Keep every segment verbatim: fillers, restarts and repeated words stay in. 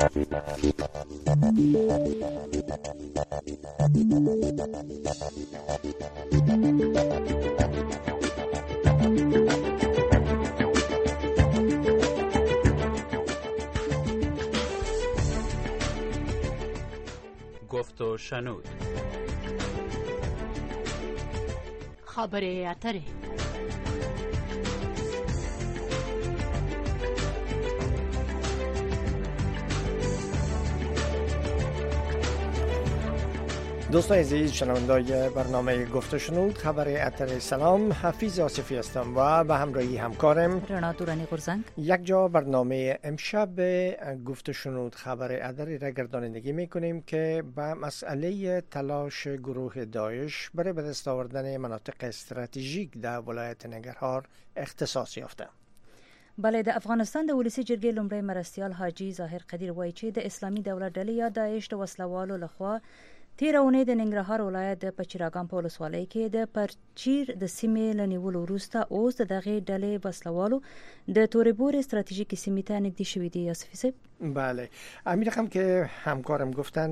گفت و شنود. خبر اتره. دوستان عزیز شنوندای برنامه گفت و شنود خبر اتر سلام، حفیظ آصفی هستم و به همراهی همکارم رنا دورانی غرزنگ یک جا برنامه امشب گفت و شنود خبر اتر را گردانندگی میکنیم که به مسئله تلاش گروه داعش برای به دست آوردن مناطق استراتژیک در ولایت ننګرهار اختصاص یافته. بله، د افغانستان د ولسی جرګې لومړی مرستیال حاجی ظاهر قدیر وایي چې د اسلامي دولت ډلې یا داعش د وسلوالو لخوا تیر اونۍ د ننګرهار ولایت د پچیراګام په ولسوالۍ کې د پرچیر د سیمې له نیولو وروسته اوس د دغې ډلې وسلوالو د توربور استراتژیکي سیمې ته نږدې شوي دي. آصفي صاحب، بله، همین رقم که همکارم گفتن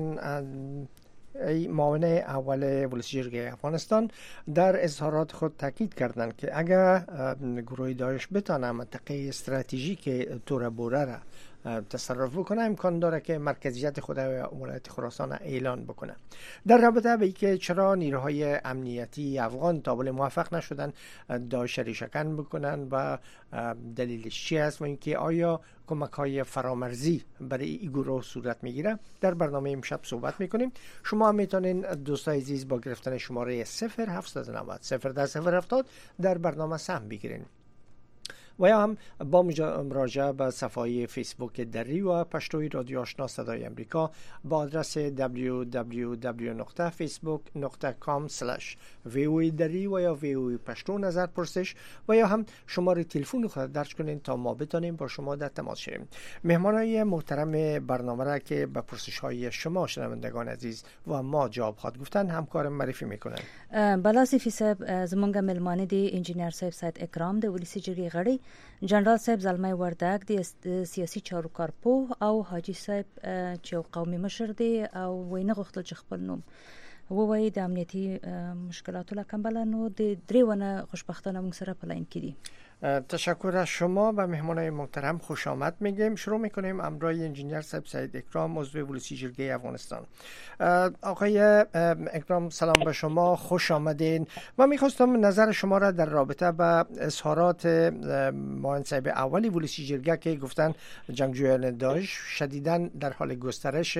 معاون اول ولسی جرګه افغانستان در اظهارات خود تاکید کردند که اگر گروه داعش بتانه منطقه استراتژیک توربوره را تصرف بکنه، امکان داره که مرکزیت خود ولایت خراسان اعلان بکنه. در رابطه به اینکه چرا نیروهای امنیتی افغان تا حالا موفق نشدن داعش ریشه‌کن بکنن و دلیلش چی است و اینکه آیا کمک‌های فرامرزی برای این گروه صورت میگیره، در برنامه امشب صحبت میکنیم. شما هم میتونین دوستای عزیز با گرفتن شماره صفر هفت نه صفر صفر ده صفر هفتاد در برنامه سهم بگیرین و یا هم با مراجعه به صفحه فیسبوک دری و پشتوی رادیو آشنا صدای امریکا با آدرس دبلیو دبلیو دبلیو دات فیسبوک دات کام اسلش وی او ای دری و یا وی او ای پشتو نظر پرسش و یا هم شماره تلفن خود درج کنین تا ما بتونیم با شما در تماس شویم. مهمانای محترم برنامه را که به پرسش های شما شنوندگان عزیز و ما جواب خواهد گفتن همکارم معرفی میکنن. بلا صفی صاحب، زمونږ ملمانه دی انجینیر صاحب سید اکرام د ولسی جرګې غړي، جنرال صاحب زلمی وردک د سیاسي چارو کارپوه او حاجی صاحب چې قومي مشر دی او وینه غوښتل چې خپل نوم ووایي د امنیتي مشکلاتو له کمبله نو د درې ونه خوشبختانه موږ سره په لاین کې دي. تشکر از شما و مهمانای محترم، خوش آمد میگیم. شروع میکنیم امرای انجینیر صاحب سید اکرام، عضو ولسی جرګې افغانستان. آقای اکرام سلام به شما، خوش آمدین و میخواستم نظر شما را در رابطه با اظهارات معاون صاحب اولی ولسی جرګه که گفتن جنگجویان داعش شدیداً در حال گسترش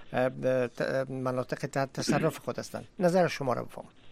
مناطق تحت تصرف خود هستند. نظر شما را بفرمایید.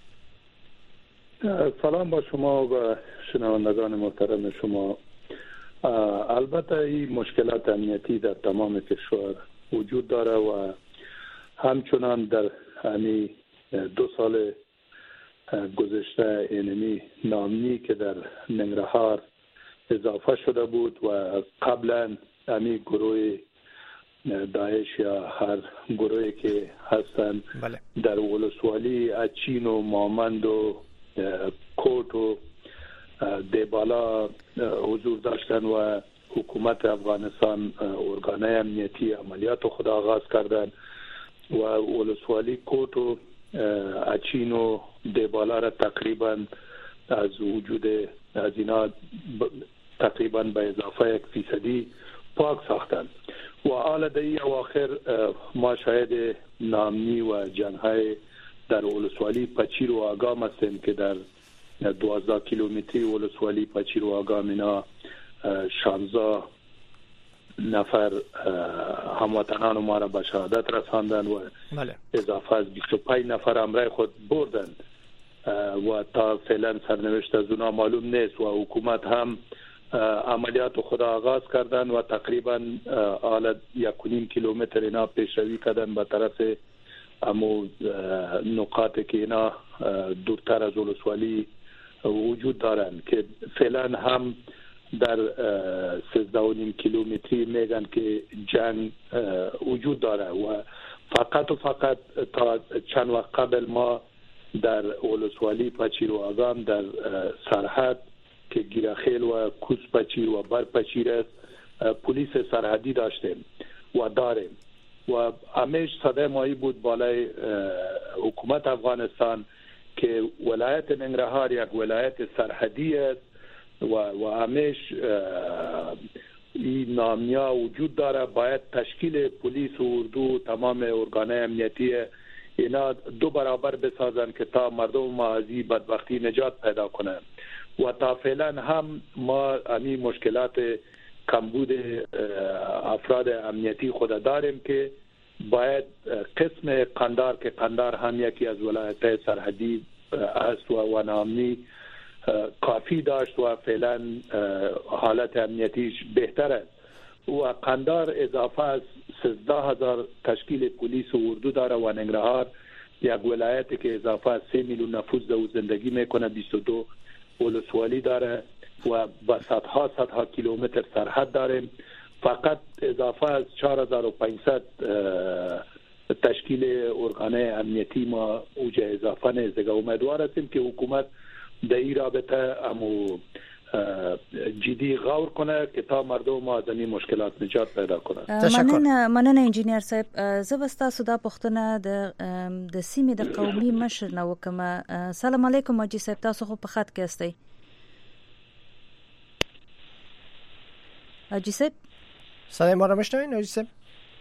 سلام با شما و شنوندگان محترم شما. البته این مشکلات امنیتی در تمام کشور وجود داره و همچنان در همین دو سال گذشته اینمی نامنی که در ننګرهار اضافه شده بود و قبلا همین گروه داعش یا هر گروهی که هستن بله. در ولسوالی اچین و مامند و کوت و دیبالا حضور داشتن و حکومت افغانستان ارگانه امنیتی عملیات خود آغاز کردن و ولسوالی کوت و اچین و دیبالا را تقریبا از وجود از اینا تقریبا به اضافه یک فیصدی پاک ساختن و حال در این اواخر ما شاهد نامنی و جنگ‌های در ولسوالی پچیر و آگام هستیم که در دوازده کیلومتری ولسوالی پچیر و آگام اینا شانزده نفر هموطنان ما را به شهادت رساندن و بله. اضافه از بیست و پنج نفر امرای خود بردند و تا فعلا سرنوشت از اونا معلوم نیست و حکومت هم عملیات خود آغاز کردن و تقریبا حالا یک و نیم کیلومتر اینا پیشروی کردن به طرف امو نقاطی که اینا دورتر از ولسوالی وجود دارند که فعلا هم در سیزده و نیم کیلومتری میگن که جنگ وجود داره و فقط و فقط تا چند وقت قبل ما در ولسوالی پچیر و آگام در سرحد که گیرخیل و کوس پچیر و بر پچیر است پلیس سرحدی داشتیم و داریم و همیش صدای مایی بود بالای حکومت افغانستان که ولایت ننگرهار یک ولایت سرحدی است و و همیش این نامیا وجود داره. باید تشکیل پلیس و اردو تمام ارگانهای امنیتی اینا دو برابر بسازن که تا مردم ما از این بدبختی نجات پیدا کنن و تا فعلا هم ما همین مشکلات کمبود افراد امنیتی خود داریم که باید قسم قندار که قندار هم یکی از ولایت‌های سرحدی است و و نامنی کافی داشت و فعلا حالت امنیتیش بهتر است و قندار اضافه از سیزده هزار تشکیل پلیس و اردو داره و ننگرهار یک ولایتی که اضافه از سه میلیون نفوس در زندگی میکنه، بیست و دو ولسوالی داره و با صدها صدها کیلومتر سرحد داریم. فقط اضافه از چهار هزار و پانصد تشکیل ارگانهای امنیتی ما اوجه اضافه نیست. دیگه امیدوار هستیم که حکومت در این رابطه امو جدی غور کنه که تا مردم ما از این مشکلات نجات پیدا کنند. مننه مننه انجینیر صاحب. زه به تاسو دا پوښتنه د د سیمې د قومي مشر نه وکم. سلام علیکم حاجی صاحب، تاسو خو په خط کې استئ. حاجی صاحب صدای ما را میشنوین حاجی صاحب؟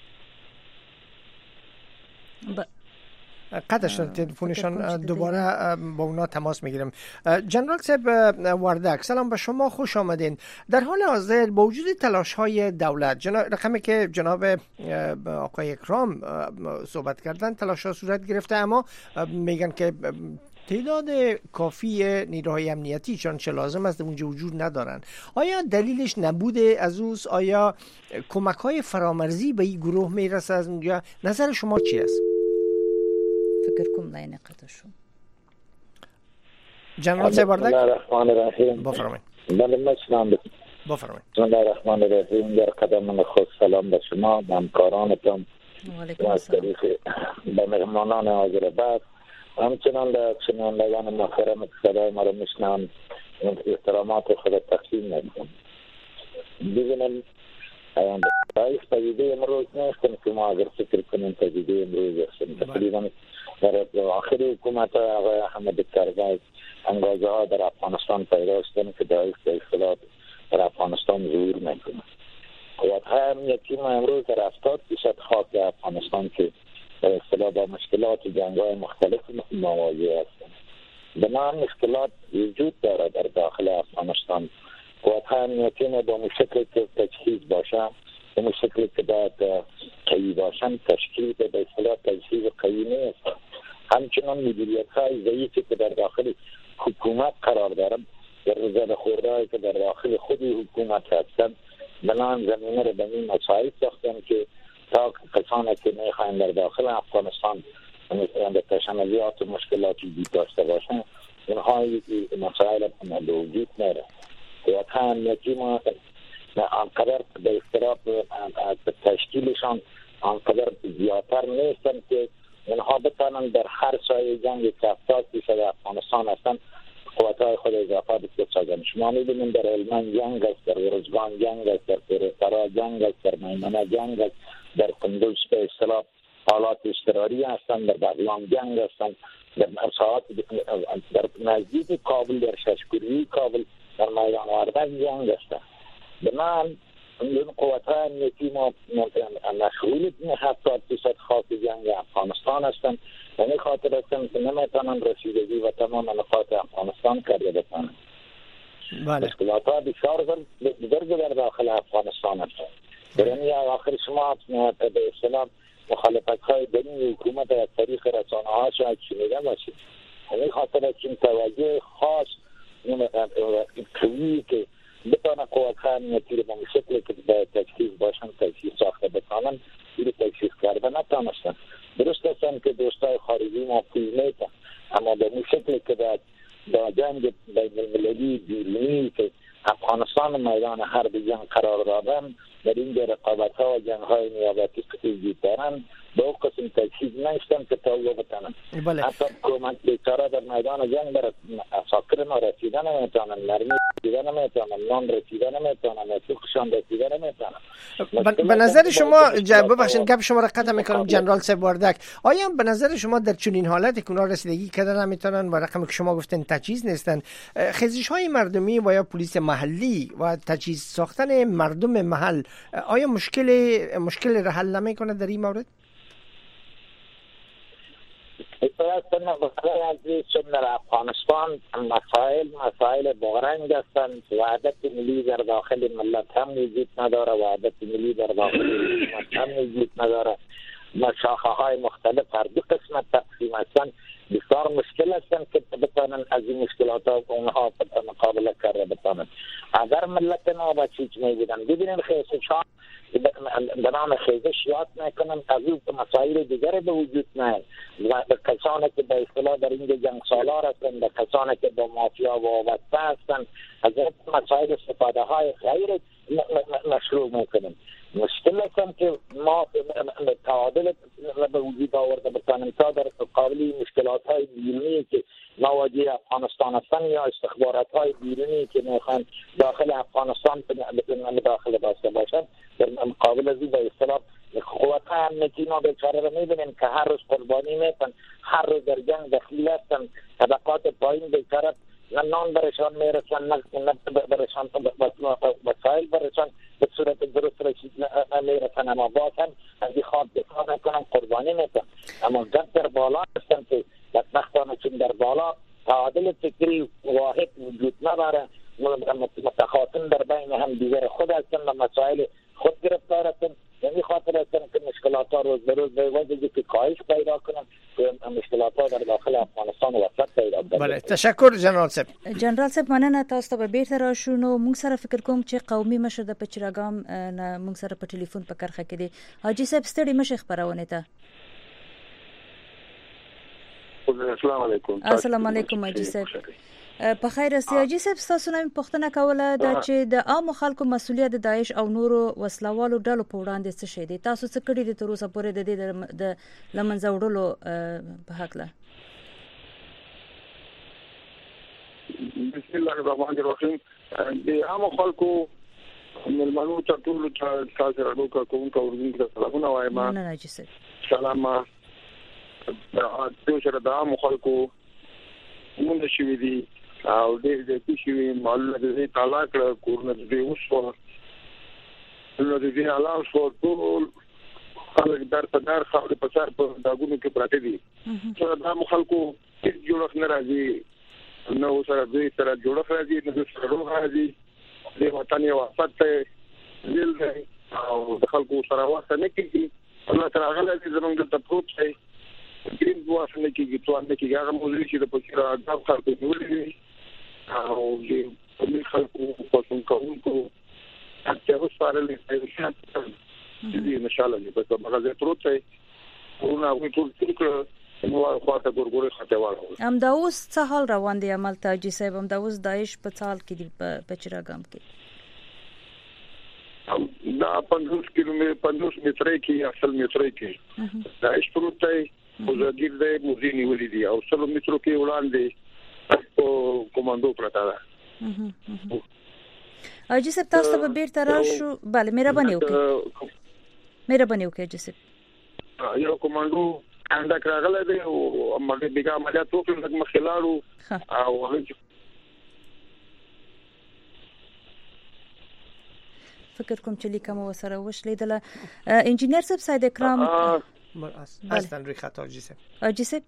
ب... قطع شد تلفنشان، دوباره با اونا تماس میگیرم. جنرال صاحب وردک، سلام به شما، خوش آمدین. در حال حاضر با وجود تلاش های دولت، جناب رقمی که جناب آقای اکرام صحبت کردن، تلاش ها صورت گرفته، اما میگن که تعداد کافی نیروهای امنیتی چون چه لازم است اونجا وجود ندارن. آیا دلیلش نبوده از اوست؟ آیا کمک های فرامرزی به این گروه میرسه از اونجا؟ نظر شما چی است؟ فکر کوم لاین قطع شو. جنرال صاحب وردک، بسم الله الرحمن الرحیم. بفرمایید. بله میشنم. بفرمایید. بسم الله الرحمن الرحیم. در قدم خود سلام به شما، به همکارانتان و علیکم السلام، به مهمانان حاضر بعد، همچنان به شنوندگان محترم که صدای ما را میشنوند احترامات خود تقدیم میکنم. ببینم رئیس پدیده امروز نیستم که ما اگر فکر کنیم پدیده امروز هستیم. تقریبا در آخر حکومت آقای احمد کرزی انگازه ها در افغانستان پیدا شدن که دایش به اختلاط در افغانستان ظهور میکنه. قوات های امنیتی ما امروز در هفتاد درصد خاک افغانستان که در اصطلاح با مشکلات جنگ های مختلف مواجه هستند. بنابراین مشکلات وجود داره در داخل افغانستان. قوات های امنیتی ما با مشکل که تجهیز باشن، با مشکل که باید قوی باشن، تشکیل به اصطلاح تجهیز قوی نیست. همچنان مدیریت های ضعیفی که در داخل حکومت قرار دارن، در رزل خورده که در داخل خود حکومت هستند، بنابراین زمینه رو به این مساعد ساختن که تا کسانی که میخواین در داخل افغانستان مثلا تشنجات و مشکلاتی دید داشته باشن، اونها مسائل به وجود میره. قوات های امنیتی ما آنقدر به اضطراب تشکیلشان آنقدر زیادتر نیستن که اونها بتانن در هر سایه جنگ که هفتاد درصد افغانستان هستن قوات های خود اضافه بسازن. شما میبینید در هلمند جنگ است، در ارزگان جنگ است، در پیروزپرا جنگ است، در میمنه جنگ است، در کندوز به اصطلاح حالات اضطراری هستند، در بغلان جنگ هستند، در ساعات در نزدیک کابل، در ششکوری کابل، در میدان وردک جنگ هستند. بنابراین این قوات های امنیتی ما مشغول هفتاد درصد خاک جنگ افغانستان هستند و این خاطر هستند که نمیتونن رسیدگی و تمام نقاط افغانستان کرده بکنند. مشکلات ها بسیار بزرگ در داخل افغانستان هستند. در این آخر شما به اصطلاح مخالفت های درون حکومت از طریق رسانه ها شاید شنیده باشید. این خاطر است که توجه خاص قوی که بتانه قوات های امنیتی رو به شکلی که باید تجهیز باشن تجهیز ساخته بکنن این تجهیز کرده نتانستن. درست هستن که دوستای خارجی ما پول میتن، اما به این شکلی که باید با جنگ بین المللی بیرونی که افغانستان میدان حرب جنگ قرار دادن در این رقابت ها و جنگ های نیابتی که وجود دارند به اون قسم تجهیز نیستند که تا او بتانند. بله. حتی حکومت بیچاره در میدان جنگ بر اساکر ما رسیده نمیتونند، مرمی رسیده نمیتونند، نان رسیده نمیتونند، سوخشان رسیده نمیتونند. به نظر شما ببخشید گپ شما را قطع میکنم جنرال صاحب وردک، آیا به نظر شما در چنین حالتی که اونا رسیدگی کردن نمیتونن و رقمی که شما گفتن تجهیز نیستن، خیزش های مردمی و یا پلیس محلی و تجهیز ساختن مردم محل آیا مشکل مشکل را حل نمیکنه در این مورد؟ اصلا مسئله عزیز چون در افغانستان مسائل مسائل بغرنگ هستند. وحدت ملی در داخل ملت هم وجود نداره، وحدت ملی در داخل حکومت هم وجود نداره. شاخه های مختلف هر دو قسمت تقسیم هستند. بسیار مشکل هستند که بتانن از این مشکلات ها اونها مقابله کرده بتانن. اگر ملت ما با چیز میبودن ببینید خیزش ها به نام خیزش یاد میکنم از این مسائل دیگر به وجود نه و کسانی که به اصطلاح در این جنگ سالار هستند، به کسانی که با مافیا وابسته هستند، از این مسائل استفاده های غیر مشروع میکنیم. مشکل هستم که ما تعادل به وجود آورده بتانیم تا در مقابل مشکلات های بیرونی که مواجه افغانستان هستند یا استخبارات های بیرونی که میخوان داخل افغانستان داخل داشته باشند، در مقابل از این به اصطلاح قوت امنیتی ما بیچاره رو میبینیم که هر روز قربانی میکنن، هر روز در جنگ دخیل هستن، طبقات پایین بیچاره نه نان برشان میرسن، نه برشان وسایل برشان به صورت درست رسید نمیرسن، اما باز هم از این خواب دفاع میکنن، قربانی میکنن. اما جد در بالا هستن که بدبختانه چون در بالا تعادل فکری واحد وجود نداره، متخاصم در بین هم دیگر خود هستن و مسائل خود گرفتار هستن. یعنی خاطر هستن که مشکلات ها روز به روز به وجه که کاهش پیدا کنن که مشکلات ها در داخل افغانستان وسط پیدا کنن. بله تشکر جنرال صاحب. جنرال صاحب مننه تاسو ته بیرته راشو. نو موږ سره فکر کوم چې قومي مشر د پچراګام نه موږ سره په ټلیفون په کرخه کې دی. حاجی صاحب ستړي مشه خبرونه ته. السلام علیکم. السلام علیکم حاجی صاحب. په خیر است. حاجی صاحب تاسو نه پوښتنه کوله دا چې د عام خلکو مسولیت د داعش او نورو وسلوالو ډلو په وړاندې څه شي دي، تاسو څه کړی دي تر اوسه پورې د دې د لمنځه وړلو په حق له؟ بسم الله الرحمن الرحیم. د عام خلکو ملمنو ته ټول تاسو راډو کوم کوم د سلامونه وایم. نه نه حاجی صاحب سلام. د سره د عام خلکو مونږ شوې دي او دې دې چې مال دې طلاق کورنه دې وسو نو دې علاوه شو ټول خلک در په در خاطر په سر په داګونو کې پراته دي. چې دا خلکو جوړخ نه راځي، نو سره دې سره جوړخ راځي، نو سره روغ راځي، دې وطن یو وفات ته دل دی او د خلکو سره واسه نه کیږي. الله تعالی غل دې زمونږ ته پروت شي دې واسه نه کیږي، څو نه کیږي. هغه موضوع چې د پکې راځي خلکو نیولې او دې په خلکو په څون کوونکو اته وسارلې چې دې ان شاء الله په هغه پروت شي ورونه وي ټول ټول نو خاطر ګورګوري خاطر ام دا اوس څه حال روان دي عمل تاجي صاحب؟ ام دا اوس داعش په څال کې دی په چراګام کې دا پنځوس کیلومتر پنځوس متره کې اصل متره کې داعش پروت دی. وزګیر دې موزینی ولې دي او سلو مترو کې وړاندې او کمانډو پراته ده. حاجی صاحب تاسو به بیرته راشو. بله مهرباني وکړئ مهرباني وکړئ حاجی صاحب. یو کمانډو انده کراغله دی او امر دې بیګه عملیات وکړل د مخلاړو او هغه فکر کوم چې لیکم وسره وشلیدله. انجینر صاحب سید اکرام اصلا روی خط حاجی صاحب. حاجی صاحب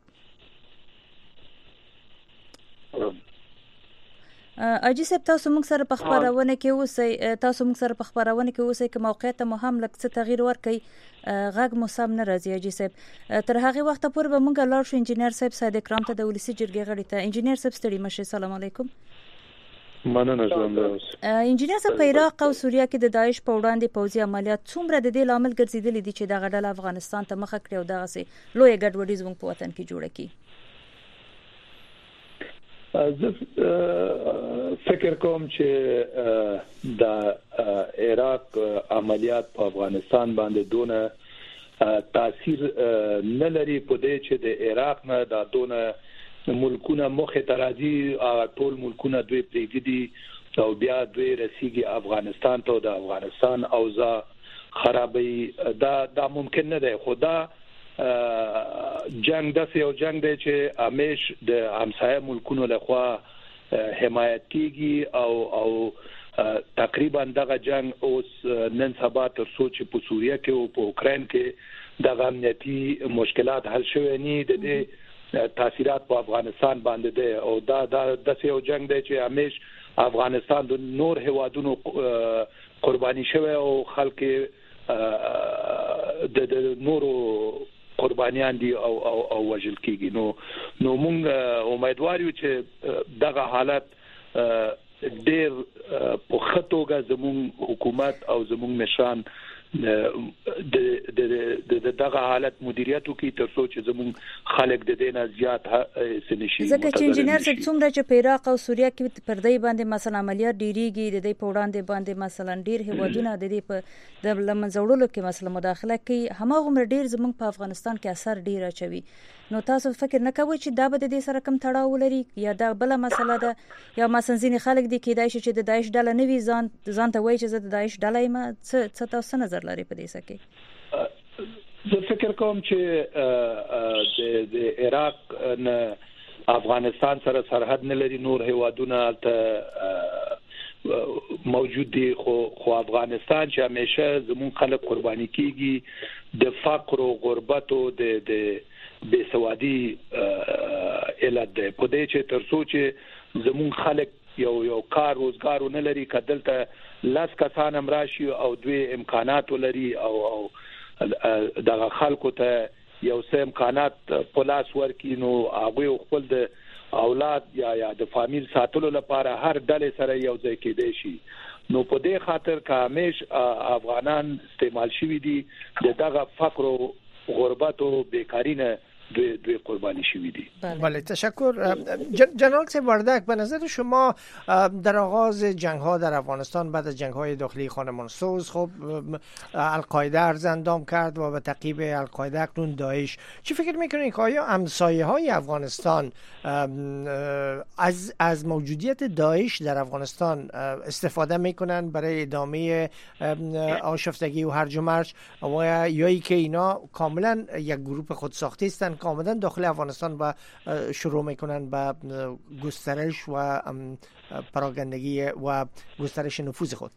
حاجی صاحب تاسو موږ سره په خبرونه کې اوسئ، تاسو موږ سره په خبرونه کې اوسئ چې موقعیت مو هم لږ څه تغییر ورکړي. غږ مو سم نه راځي حاجی صاحب. تر هغه وخت پورې به موږ لاړ شو انجینر صاحب سید اکرام ته د ولسی جرګې غړي ته. انجینر صاحب ستړي مشه. سلام علیکم. مننه زنده. انجینر صاحب په عراق او سوریه کې د داعش په وړاندې پوځي عملیات څومره د دې لامل ګرځیدلې دي چې د غډل افغانستان ته مخه کړی او دغه سي لوی ګډوډي زموږ په وطن کې جوړه کی؟ زه فکر کوم چې د عراق عملیات په افغانستان باندې دونه تاثیر نه لري په دې چې د عراق نه د دونه ملکونه مخه ترازی ټول ملکونه دوی پریږدي او بیا دوی رسیږي افغانستان ته د افغانستان اوضاع خرابي دا دا ممکن نه دی. خدا جنگ داسې یو جنگ دی چې همیش د همسایه ملکونو لخوا حمایت کیږي او او تقریبا دغه جنگ اوس نن سبا تر سوچ په سوریه کې او په اوکراین کې د امنیتي مشکلات حل شوي نه دي، تاثیرات په افغانستان باندې دي او دا د یو جنگ دی چې همیش افغانستان د نور هوادونو قرباني شوی او خلک د نورو قربانيان دي او او او وجل کیږي. نو نو موږ امیدوار یو چې دغه حالت ډېر په خطوګه زموږ حکومت او زموږ نشان د د دغه حالت مدیریت کوي تر څو چې زموږ خلک د دینه زیات سنشي. ځکه چې انجینر صاحب څومره چې په عراق او سوریه کې پردې باندې مثلا عملیات ډیریږي د دې په وړاندې باندې مثلا ډیر هیوادونه د دې په د لمنځوړلو کې مثلا مداخله کوي، هماغه ډیر زموږ په افغانستان کې اثر ډیر اچوي. نو تاسو فکر نه کوئ چې دا به د دې سره کم تړاو لري یا دا بل مسله ده یا مثلا ځینې خلک دي کېدای شي چې د داعش ډله نه وي ځان ځان ته وایي چې زه د داعش ډله یم؟ څه تاسو نظر لري په دې سکه؟ زه فکر کوم چې د د عراق نه افغانستان سره سرحد نه لري، نور هیوادونه ته موجود دي، خو خو افغانستان چې همیشه زمون خلک قرباني کیږي د فقر او غربت او د د بېسوادي علت ده. په دې چې تر څو چې زمون خلک یو یو کار روزګار نه لري، کدلته لاس کسان امراشي او دوی امکانات ولري او او دغه خلکو ته یو څه امکانات په لاس ورکړي، نو هغه خپل د اولاد یا یا د فامیل ساتلو لپاره هر ډلې سره یو ځای کېدای شي. نو په دې خاطر که همیش افغانان استعمال شوي دي د دغه فقر او غربت او بیکاری نه دوی دوی قربانی شوی دی. بله تشکر. جنرال صاحب وردک، به نظر شما در آغاز جنگ ها در افغانستان بعد از جنگ های داخلی خانمانسوز خب القاعده ارز اندام کرد و به تعقیب القاعده اکنون داعش، چی فکر میکنید که آیا همسایه های افغانستان از از موجودیت داعش در افغانستان استفاده میکنن برای ادامه آشفتگی و هرج و مرج و یا ای که اینا کاملا یک گروه خودساخته هستند که آمدن داخل افغانستان و شروع میکنن به گسترش و پراگندگی و گسترش نفوذ خود؟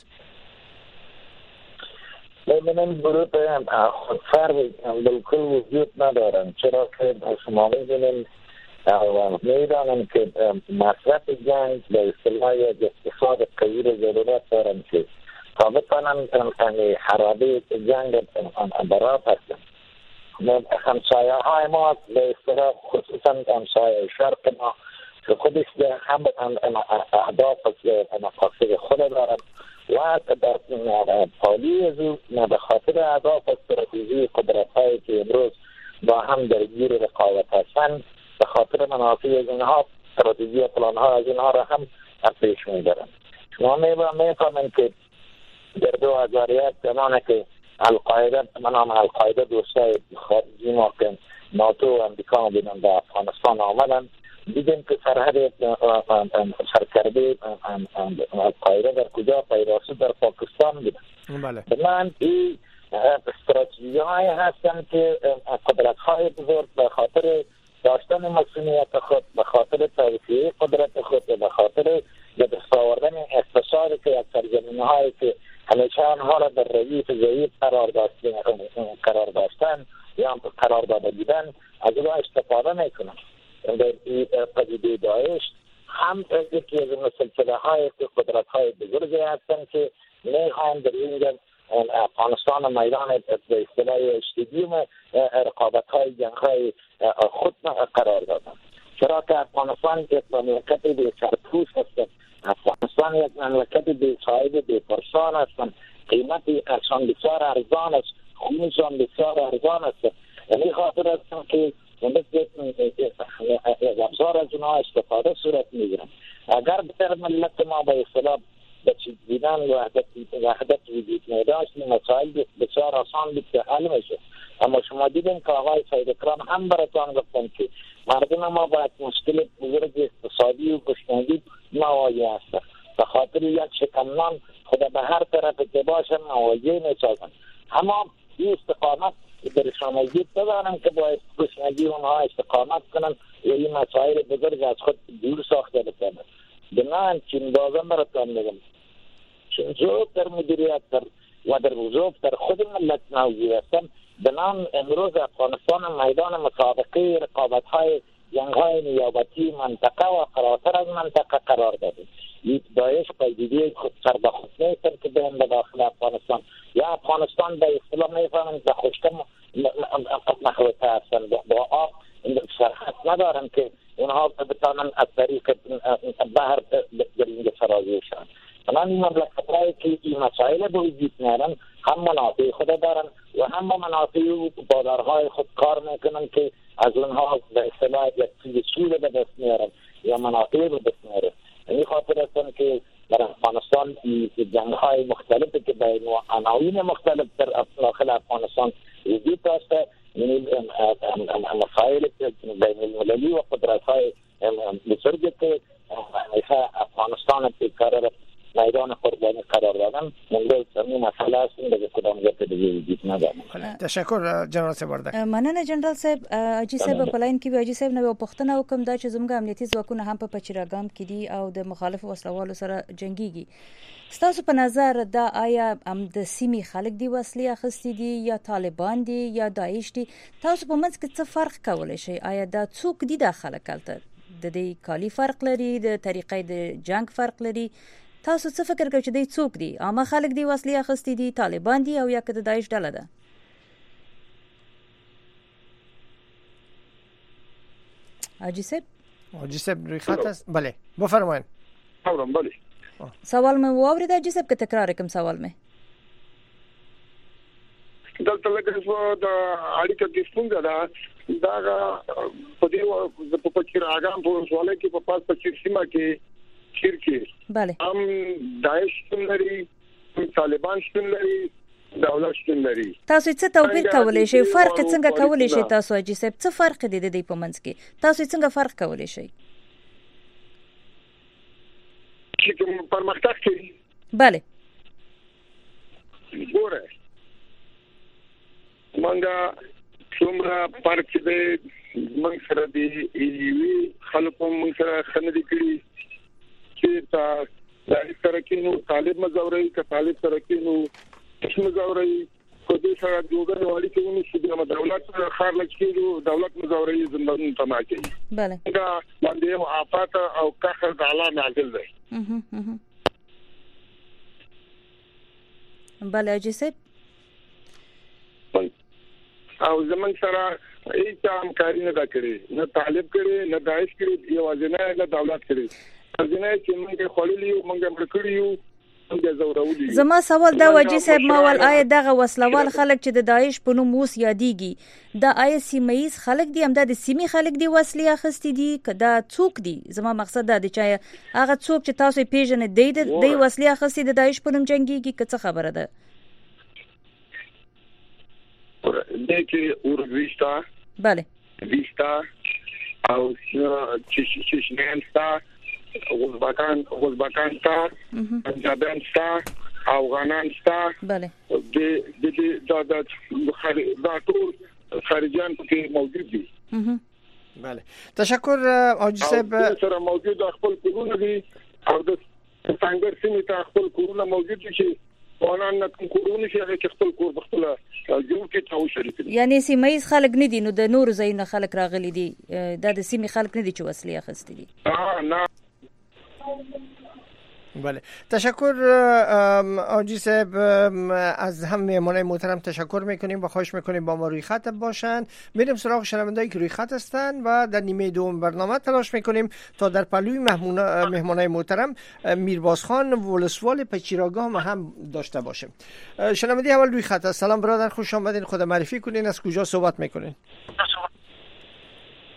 من گروه خودفرد بالکل وجود ندارن، چرا که شما میدونید میدانم که مصرف جنگ به اصطلاح اقتصاد قوی را ضرورت دارن که تا بتانن حرابه جنگ برات هستن. همسایه های ما به اصطلاح خصوصا همسایه شرق ما که خودش هم اهداف و مقاصد خود دارد و در پالی از او به خاطر اهداف استراتژی قدرت هایی که امروز با هم درگیر رقابت هستند، به خاطر منافع از اینها استراتژی و پلان ها از اینها را هم پیش میبرند. شما میفهمید که در دو هزار و یک زمانه که القاعده به نام القاعده دوستای خارجی ما که ناتو و امریکا بودن به افغانستان آمدن، دیدیم که سرحد سرکرده القاعده در کجا پیدا شد؟ در پاکستان بودن. بله. بنابراین این استراتژی های هستند که قدرت های بزرگ به خاطر داشتن مسئولیت خود، به خاطر توسعه قدرت خود و به خاطر به دست آوردن اقتصادی که از سرزمینه هایی که همیشه آنها را در ردیف ضعیف قرار داشتن قرار داشتن یا قرار داده بودن از او استفاده میکنن. در این پدیده داعش هم یکی از سلسله های قدرت های بزرگی هستند که میخوان در اینجا افغانستان میدان به اصطلاح استادیوم رقابت های جنگ های خود قرار دادن، چرا که افغانستان یک مملکت به سرپوست است. افغانستان یک مملکت به صاحب به پرسان است، قیمت ارزان بسیار ارزان است، خونشان بسیار ارزان است. یعنی خاطر است که ابزار از اونها استفاده صورت میگیرن. اگر در ملت ما به اصطلاح به چیدیدن وحدت وحدت وجود نداشت مسائل بسیار آسان بود که حل میشه. اما شما دیدین که آقای سید اکرام هم براتان گفتن که مردم ما باید مشکل بزرگ اقتصادی و گشنگی مواجه هستند. به خاطر یک شکمنان خدا به هر طرف که باشن مواجه نسازن. اما این استقامت درشان وجود ندارن که باید گشنگی اونها استقامت کنن و این مسائل بزرگ از خود دور ساخته بکنن. بنابراین چین بازم براتان میگم چون ضعف در مدیریت در و در ضعف در خود ملت موجود هستن. بنابراین امروز افغانستان میدان مسابقه رقابت‌های جنگ‌های نیابتی منطقه و فراتر از منطقه قرار داده. یک داعش پیدیده خود سر به خود نیستن که بین به داخل افغانستان یا افغانستان به اصطلاح میفهمند به خشکه مخلوطه هستن با آب سرحد ندارن که اونها بتانن از طریق بحر در اینجا سرازی شن. بنابراین این مملکت هایی که این مسائل به وجود میارن هم منافع خود دارن و هم با منافع بازارهای خود کار میکنن که از اونها به اصطلاح یک چیز سود به دست میارن یا منافع به دست میارن. این خاطر هستن که در افغانستان جنگ‌های مختلفی که بین عناوین مختلف در داخل افغانستان وجود داشته، مسائل بین المللی و قدرت‌های بزرگی که افغانستان پیکار میدان قربانی قرار دادن مونږ همین مسئله است که کدام جا ته دی وجود نداره. تشکر جنرال صاحب وردک. مننه جنرال صاحب. اجي صاحب په لاین کې به اجي صاحب نو پښتنه وکم دا چې زموږ امنیتي ځواکونه هم په پچیراګام کې دي او د مخالف وسلوالو سره جنگيږي. ستاسو په نظر دا آیا ام د سیمې خلک دی وسلې اخستې دي یا طالبان دي یا داعش دي؟ تاسو په منځ کې څه فرق کولای شئ؟ آیا دا څوک دي داخله کلتر؟ د دې کالی فرق لري، د طریقې د جنگ فرق لري؟ تاسو څه فکر کوئ چې دوی څوک دي؟ عامه خلک دي وسلې اخستې دي، طالبان دي او یا که د داعش ډله ده؟ حاجی صاحب حاجی صاحب روی خط است. بله بفرمایید. اورم بله. سوال مې واورید حاجی صاحب، که تکرار کوم سوال مې؟ دلته لکه څه د اړیکه کې څنګه ده دا په دې په پچیراګام په ولایت کې په پاس پچیر سیمه کې چیر کې بله هم داعش شتون لري، طالبان شتون لري، دولت شتون لري. تاسو څه توپیر کولای شئ؟ فرق څنګه کولای شئ تاسو حاجی صاحب؟ څه فرق دی د دې په منځ کې؟ تاسو څنګه فرق کولای شئ؟ چې کوم پرمختګ کوي. بله ګوره مونږه څومره فرق دی مونږ سره دی ایوي خلکو مونږ سره خندې کړي چې تا سره کینو طالب مزوري که طالب سره کینو مزوري کو دې سره جوړه والی چې ونو چې د دولت خار لکېږي دولت مزوري زندان ته ما کوي. بله دا باندې آفات او قهر د الله نازل دی. بله حاجی صاحب. او زمون سره هیڅ همکاري نه دا کړې، نه طالب کړي، نه داعش کړي، یوازې نه نه دولت کړي. ځینې چې موږ خوللی یو موږ مړ کړی یو موږ زورولي. زما سوال دا وجه صاحب ماول آیا دغه وسلوال خلک چې د داعش په نوم اوس یادېږي دا آیا سیمه‌ایز خلک دي، همدا د سیمې خلک دي وسلې اخستې دي که دا څوک دي؟ زما مقصد دا دی چې هغه څوک چې تاسو یې پیژنئ دی دی وسلې اخستې د داعش په نوم جنګېږي که څه خبره ده؟ دې کې اورګویشتا بله ویشتا او چشمین ستا غزبکان غزبکان ستا پنجابیان ستا افغانان ستا. بله د د دا د دا ټول خارجيان کې موجود دي. بله تشکر حاجی صاحب. سره موجود خپل کورونه دي او د څنګه سیمه ته خپل کورونه موجود دي چې قانون کوم کورونه چې خپل کور بخپل جوړ کې تاو شریک دي. یعنی سیمه‌ایز خلک نه دي، نو د نور ځایونو خلک راغلي دي، دا د سیمې خلک نه دي چې وسلې اخستې دي. اه نه بله تشکر حاجی صاحب. از هم مهمانای محترم تشکر میکنیم و خواهش میکنیم با ما روی خط باشن. میریم سراغ شنوندهایی که روی خط هستن و در نیمه دوم برنامه تلاش میکنیم تا در پلوی مهمانای محترم میربازخان ولسوال پچیراگام هم داشته باشیم. شنونده اول روی خط است. سلام برادر، خوش آمدین. خود معرفی کنین، از کجا صحبت میکنین؟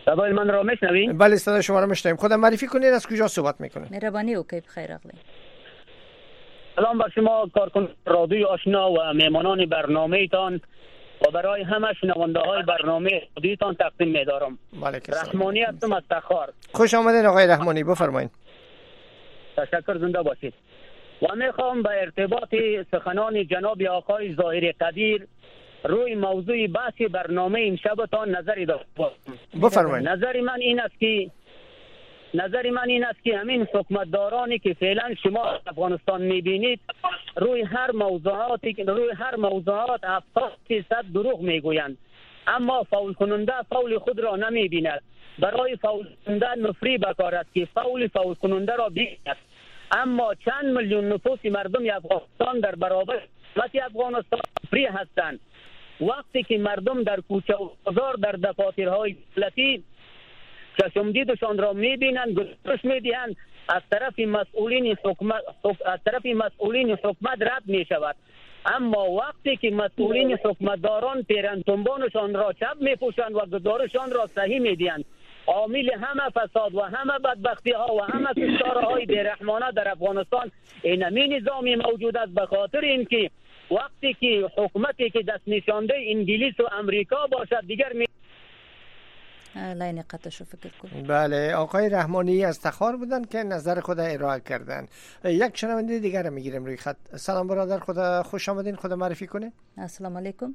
صدای من را میشنوین؟ بله صدای شما را میشنویم. خود معرفی کنید، از کجا صحبت میکنید؟ مهربانی اوکی بخیر اقلی. سلام بر شما کارکنان رادیوی آشنا و مهمانان برنامه‌تان و برای همه شنونده های برنامه رادیوتان تقدیم می‌دارم. رحمانی هستم از تخار. خوش آمدین آقای رحمانی، بفرمایید. تشکر، زنده باشید. و میخوام به ارتباط سخنان جناب آقای ظاهری قدیر روی موضوع بحث برنامه امشبتان نظری داشتم. بفرمایید. نظر من این است که نظر من این است که همین حکومتدارانی که فعلا شما افغانستان میبینید روی هر موضوعاتی که روی هر موضوعات هفتاد درصد دروغ میگویند، اما فول کننده فول خود را نمیبیند. برای فول کننده نفری بکار است که فول فول کننده را بیند. اما چند میلیون نفوس مردم افغانستان در برابر حکومت افغانستان نفری هستند. وقتی که مردم در کوچه و بازار در دفاترهای دولتی چشمدیدشان را میبینند، گزارش میدهند، از طرف مسئولین حکومت از طرف مسئولین حکومت رد میشود. اما وقتی که مسئولین حکومتداران پیرنتنبانشان را چپ میپوشند و گزارشان را صحیح میدهند، عامل همه فساد و همه بدبختی ها و همه کشتارهای بیرحمانه در افغانستان اینمی نظامی موجود است. به خاطر اینکه وقتی که حکومتی که دست نشانده انگلیس و امریکا باشد دیگر می لاین قطعشو فکر کنید. بله آقای رحمانی از تخار بودن که نظر خود ارائه کردن. یک شنونده دیگر رو میگیریم روی خط. سلام برادر، خدا خوش آمدین، خدا معرفی کنه. السلام علیکم.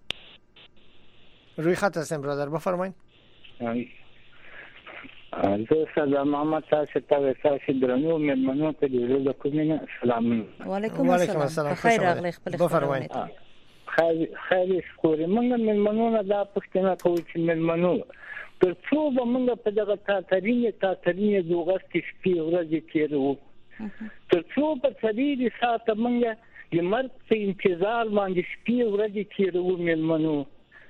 روی خط هستیم برادر، بفرمایید. زه سلام محمد تاسو ته تاسو درنو مېلمنو ته د کومینه سلام. و علیکم السلام. خیر راغلی خپل بفرمایید. خیر خیر شکر. موږ مېلمنو نه دا پښتنه کوي چې مېلمنو تر څو به موږ په دغه تاترینې تاترینې دوغستې شپې ورځې تېروو، تر څو په څلېرې ساعته موږ د مرګ په انتظار باندې شپې ورځې تېروو. مېلمنو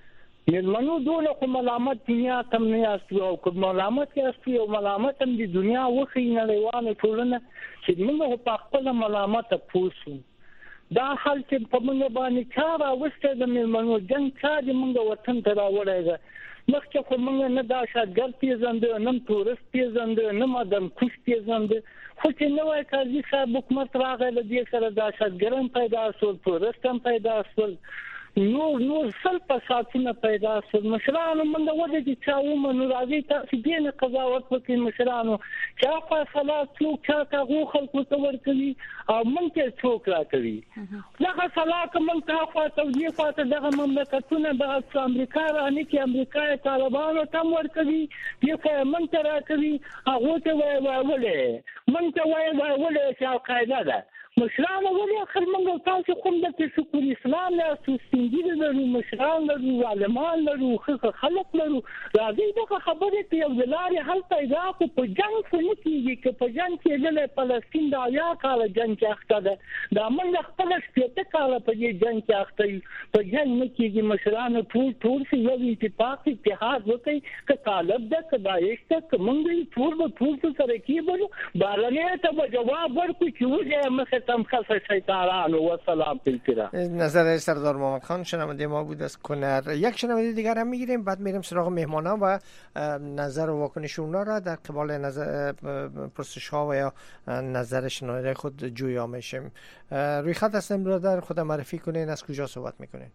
مېلمنو دونه خو ملامت دنیا ته هم نه یاستو، او که ملامت یاستو یو ملامت هم د دنیا وښیي نړیواله ټولنه چې موږ خو په خپله ملامته پوه شو. دا حال چې په موږ باندې چا راوستی د مېلمنو جنګ چا د موږ وطن ته راوړی ده. مخکې خو موږ نه دا شاګرد پېژنده، نه تورست پېژنده، نه مدم کوش پېژنده، خو چې نوی قاضي صاحب حکومت راغی له دې سره دا شاګرد پیدا شول، تورست هم پیدا شول، نور نور سل فسادونه پیدا شول. مشرانو موږ ولې چې چا ومنو، راځئ تاسو دې نه قضاوت وکړئ. مشرانو چا فیصله څوک چا ته هغو خلکو ته ورکوي او موږ ته څوک راکوي. دغه سلا که موږ ته خواته او دې خواته دغه مملکتونه دغه امریکا رانیکي، امریکا یې طالبانو ته هم ورکوي، دې خوا یې موږ ته راکوي، هغو ته وایي وایولې موږ ته وایي وایولې چې القاعده ده. مشرانو ولې اخر موږ تاسو کوم د شکر اسلام یاستو، سپین ږیري لرو، مشران لرو، عالمان لرو، ښه خلک لرو، راځئ دغه خبرې ته یو د لارې حل پیدا کړو. په جنګ خو نه کېږي، که په جنګ کېدلی فلسطین د اویا کاله جنګ کې اخته ده، دا موږ خپله شپېته کاله په دې جنګ کې اخته یو. په جنګ نه کېږي. مشرانو ټول ټول شي یو اتفاق اتحاد وکړئ، که طالب ده که داعش ده که موږ یې ټول به ټول سره کېبلو، بهرنۍ ته به جواب ورکړو چې وځئ مخې تم خلص شیطانان و سلام پیلتیرا. نظر سردار محمد خان شنونده ما بود از کنر. یک شنونده دیگر هم میگیریم، بعد میریم سراغ مهمانان و نظر و واکنش اونا را در قبال نظر پرسش ها و یا نظر شنونده خود جویا میشیم. روی خط هستیم برادر، خود معرفی کنین، از کجا صحبت میکنین؟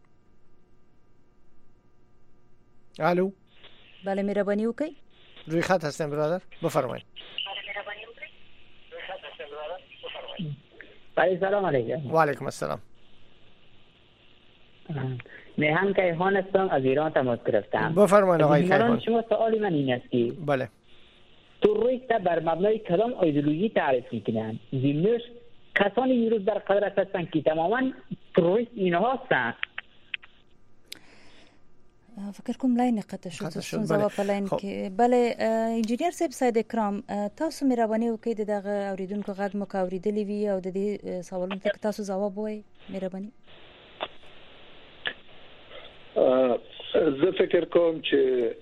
الو. بله مهربانی وکړئ. روی خط هستیم برادر، بفرمایید. بله سلام علیکم. و علیکم السلام. میهن کیهان هستم، از ایران تماس گرفتم. بفرمایید آقای کیهان. شما سوال من این است که بله تروریست بر مبنای کدام ایدئولوژی تعریف میکنن؟ زیمش کسانی دیروز در قدرت هستند که تماما تروریست اینها هستند. فکر کوم لاین قطع شو څه جواب په لاین کې. بله انجینیر صاحب سید اکرام، تاسو مهرباني وکړئ دغه اوریدونکو غږ مو اوریدلی وي او د دې سوالونو ته تاسو جواب وایي مهرباني. زه فکر کوم چې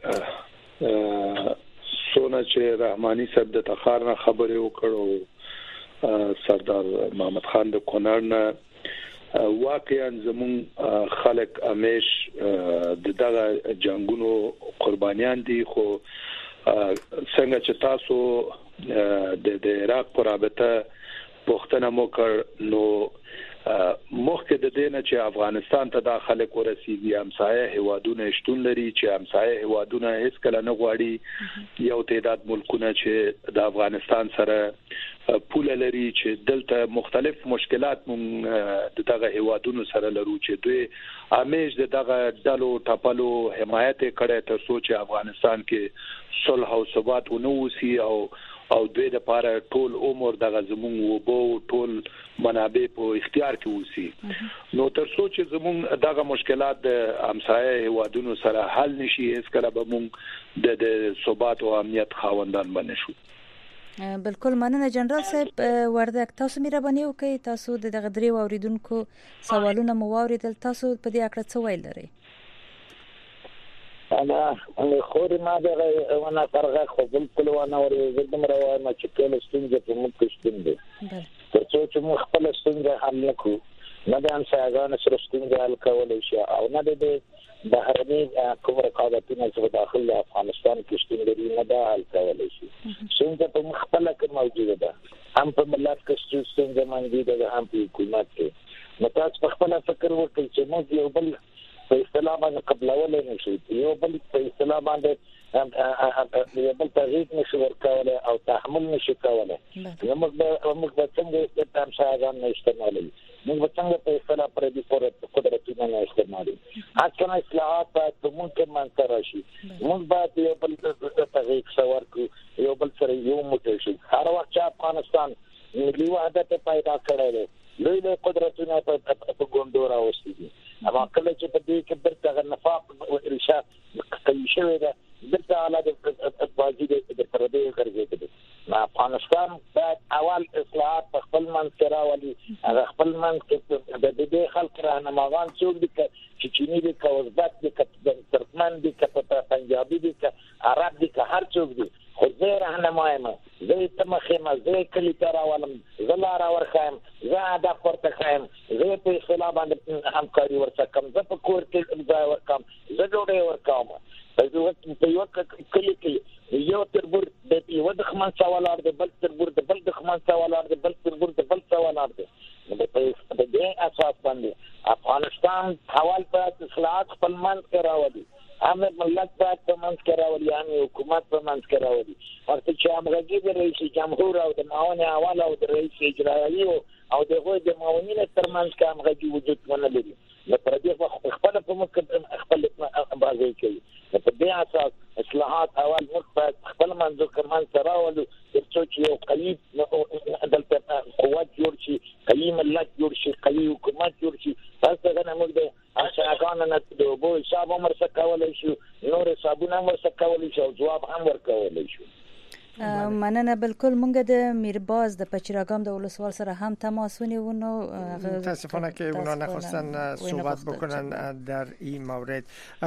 سونه چې رحماني صاحب د تخار نه خبرې وکړو، سردار محمد خان د کونړ نه، واقعا زمون خلک امیش د دغه جنگونو قربانیان دي، خو څنګه چې تاسو د د عراق پر رابطه پوښتنه مو کړ نو مخکې د دینه چې افغانستان ته داخله ورسیږي همسایه هیوادونه شتون لري چې همسایه هیوادونه هیڅ کله نه غواړي یو تعداد ملکونه چې د افغانستان سره پوله لري چې دلته مختلف مشکلات مونږ دغه هیوادونو سره لرو چې دوی همیش دغه ډلو ټاپلو حمایت کړي تر څو چې افغانستان کې صلح او ثبات ونوسي او او دوی د پاره ټول عمر دغه زمون وبو ټول منابع په اختیار کې وسی نو تر څو چې زمون دغه مشکلات د همسایه هیوادونو سره حل نشي هیڅ کله به مونږ د د ثبات او امنیت خاوندان باندې شو. بالکل مننه جنرال صاحب وردک تاسو مهرباني وکړئ تاسو د دغه درې اوریدونکو سوالونه مو واوریدل تاسو په دې اړه څه ویل لرئ؟ انا خوري ما دغه وانا فرغه خو بالکل وانا ورزدم روانه چې کله ستونزه په موږ کې ستونزه تر څو چې موږ خپل ستونزه حل نکړو نه د همسایګانو سره ستونزه حل کولای شي او نه د بهرني کوم رقابتونه چې داخل افغانستان کې ستونزه لري نه دا حل کولای شي ستونزه په موږ خپل کې موجوده ده هم په ملت کې ستونزه موجوده ده هم په حکومت کې نو تاسو خپل فکر وکړئ چې موږ یو بل په اصطلاح باندې قبلولای نشو یو بل په اصطلاح باندې یو بل تغییر نشو ورکولای او تحمل نشو کولای موږ به موږ به څنګه د تام شاګان نه استعمالوي موږ به څنګه په اصطلاح پر دې پر قدرتونه نه استعمالوي اڅنه اصلاحات په موږ کې منځ راشي موږ به یو بل تغییر څور کو یو بل سره یو موټی شي هر وخت چې افغانستان ملي وحدت پیدا کړی لوی لوی قدرتونه په ګوندو راوستي اما کله چې په دې کې برته نفاق او ارشاد کوي شوی دا برته اعلی د بازي د پردې ګرځېدل افغانستان باید اول اصلاحات په خپل منځ کې راولي هغه خپل منځ کې د دې خلک راهنماوان څوک دي چې چینی دي که ازبک دي که ترکمن دي که پنجابي دي که عرب دي که هر څوک دي خو زه راهنمایم زه تمخیم زه کلی ته راولم زه لاره ورښیم زه هدف ورته ښیم زه په اصطلاح باندې همکاري ورسره کوم زه په کور کې ځای ورکوم زه ډوډۍ ورکوم په یو کلي کې یو تربور د یو دښمن څخه ولاړ دی بل تربور د بل دښمن څخه ولاړ دی بل تربور د بل څخه ولاړ دی په دې اساس باندې افغانستان حوال په اصلاحات خپل منځ کې راوړي هم ملت باید په منځ کې راوړي هم حکومت په منځ کې راوړي ورته چې همغږي د رئیس جمهور او د معاون اول او د رئیس اجرایي او د هغوی د معاونینو ترمنځ کې همغږي وجود ونه لري نو پر دې خپل په موږ خپل بازي کوي په دې اساس اصلاحات اول موږ باید خپل منځ کې منځ راوړو تر څو چې یو قوي دلته قوت جوړ شي قوي ملت جوړ شي قوي حکومت جوړ شي تاسو څنګه موږ د اشاګان نه د وبو حساب هم ورڅ کولای شو نور حسابونه هم ورڅ کولای شو جواب هم ورکولای شو مننه بالکل مونږ د میرباز د پچراګام د ولسوال سره هم تماس ونیو نو متاسفانه که اونا نخواستن صحبت بکنن در این مورد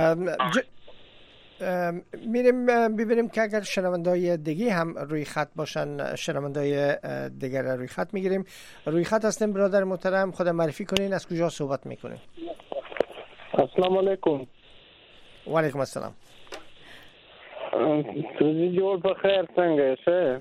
میریم ببینیم که اگر شنوندای دیگه هم روی خط باشن شنوندای دیگر روی خط میگیریم روی خط هستیم برادر محترم خود معرفی کنین از کجا صحبت میکنین السلام علیکم و علیکم السلام سوزی جوړ په خیر څنګه شه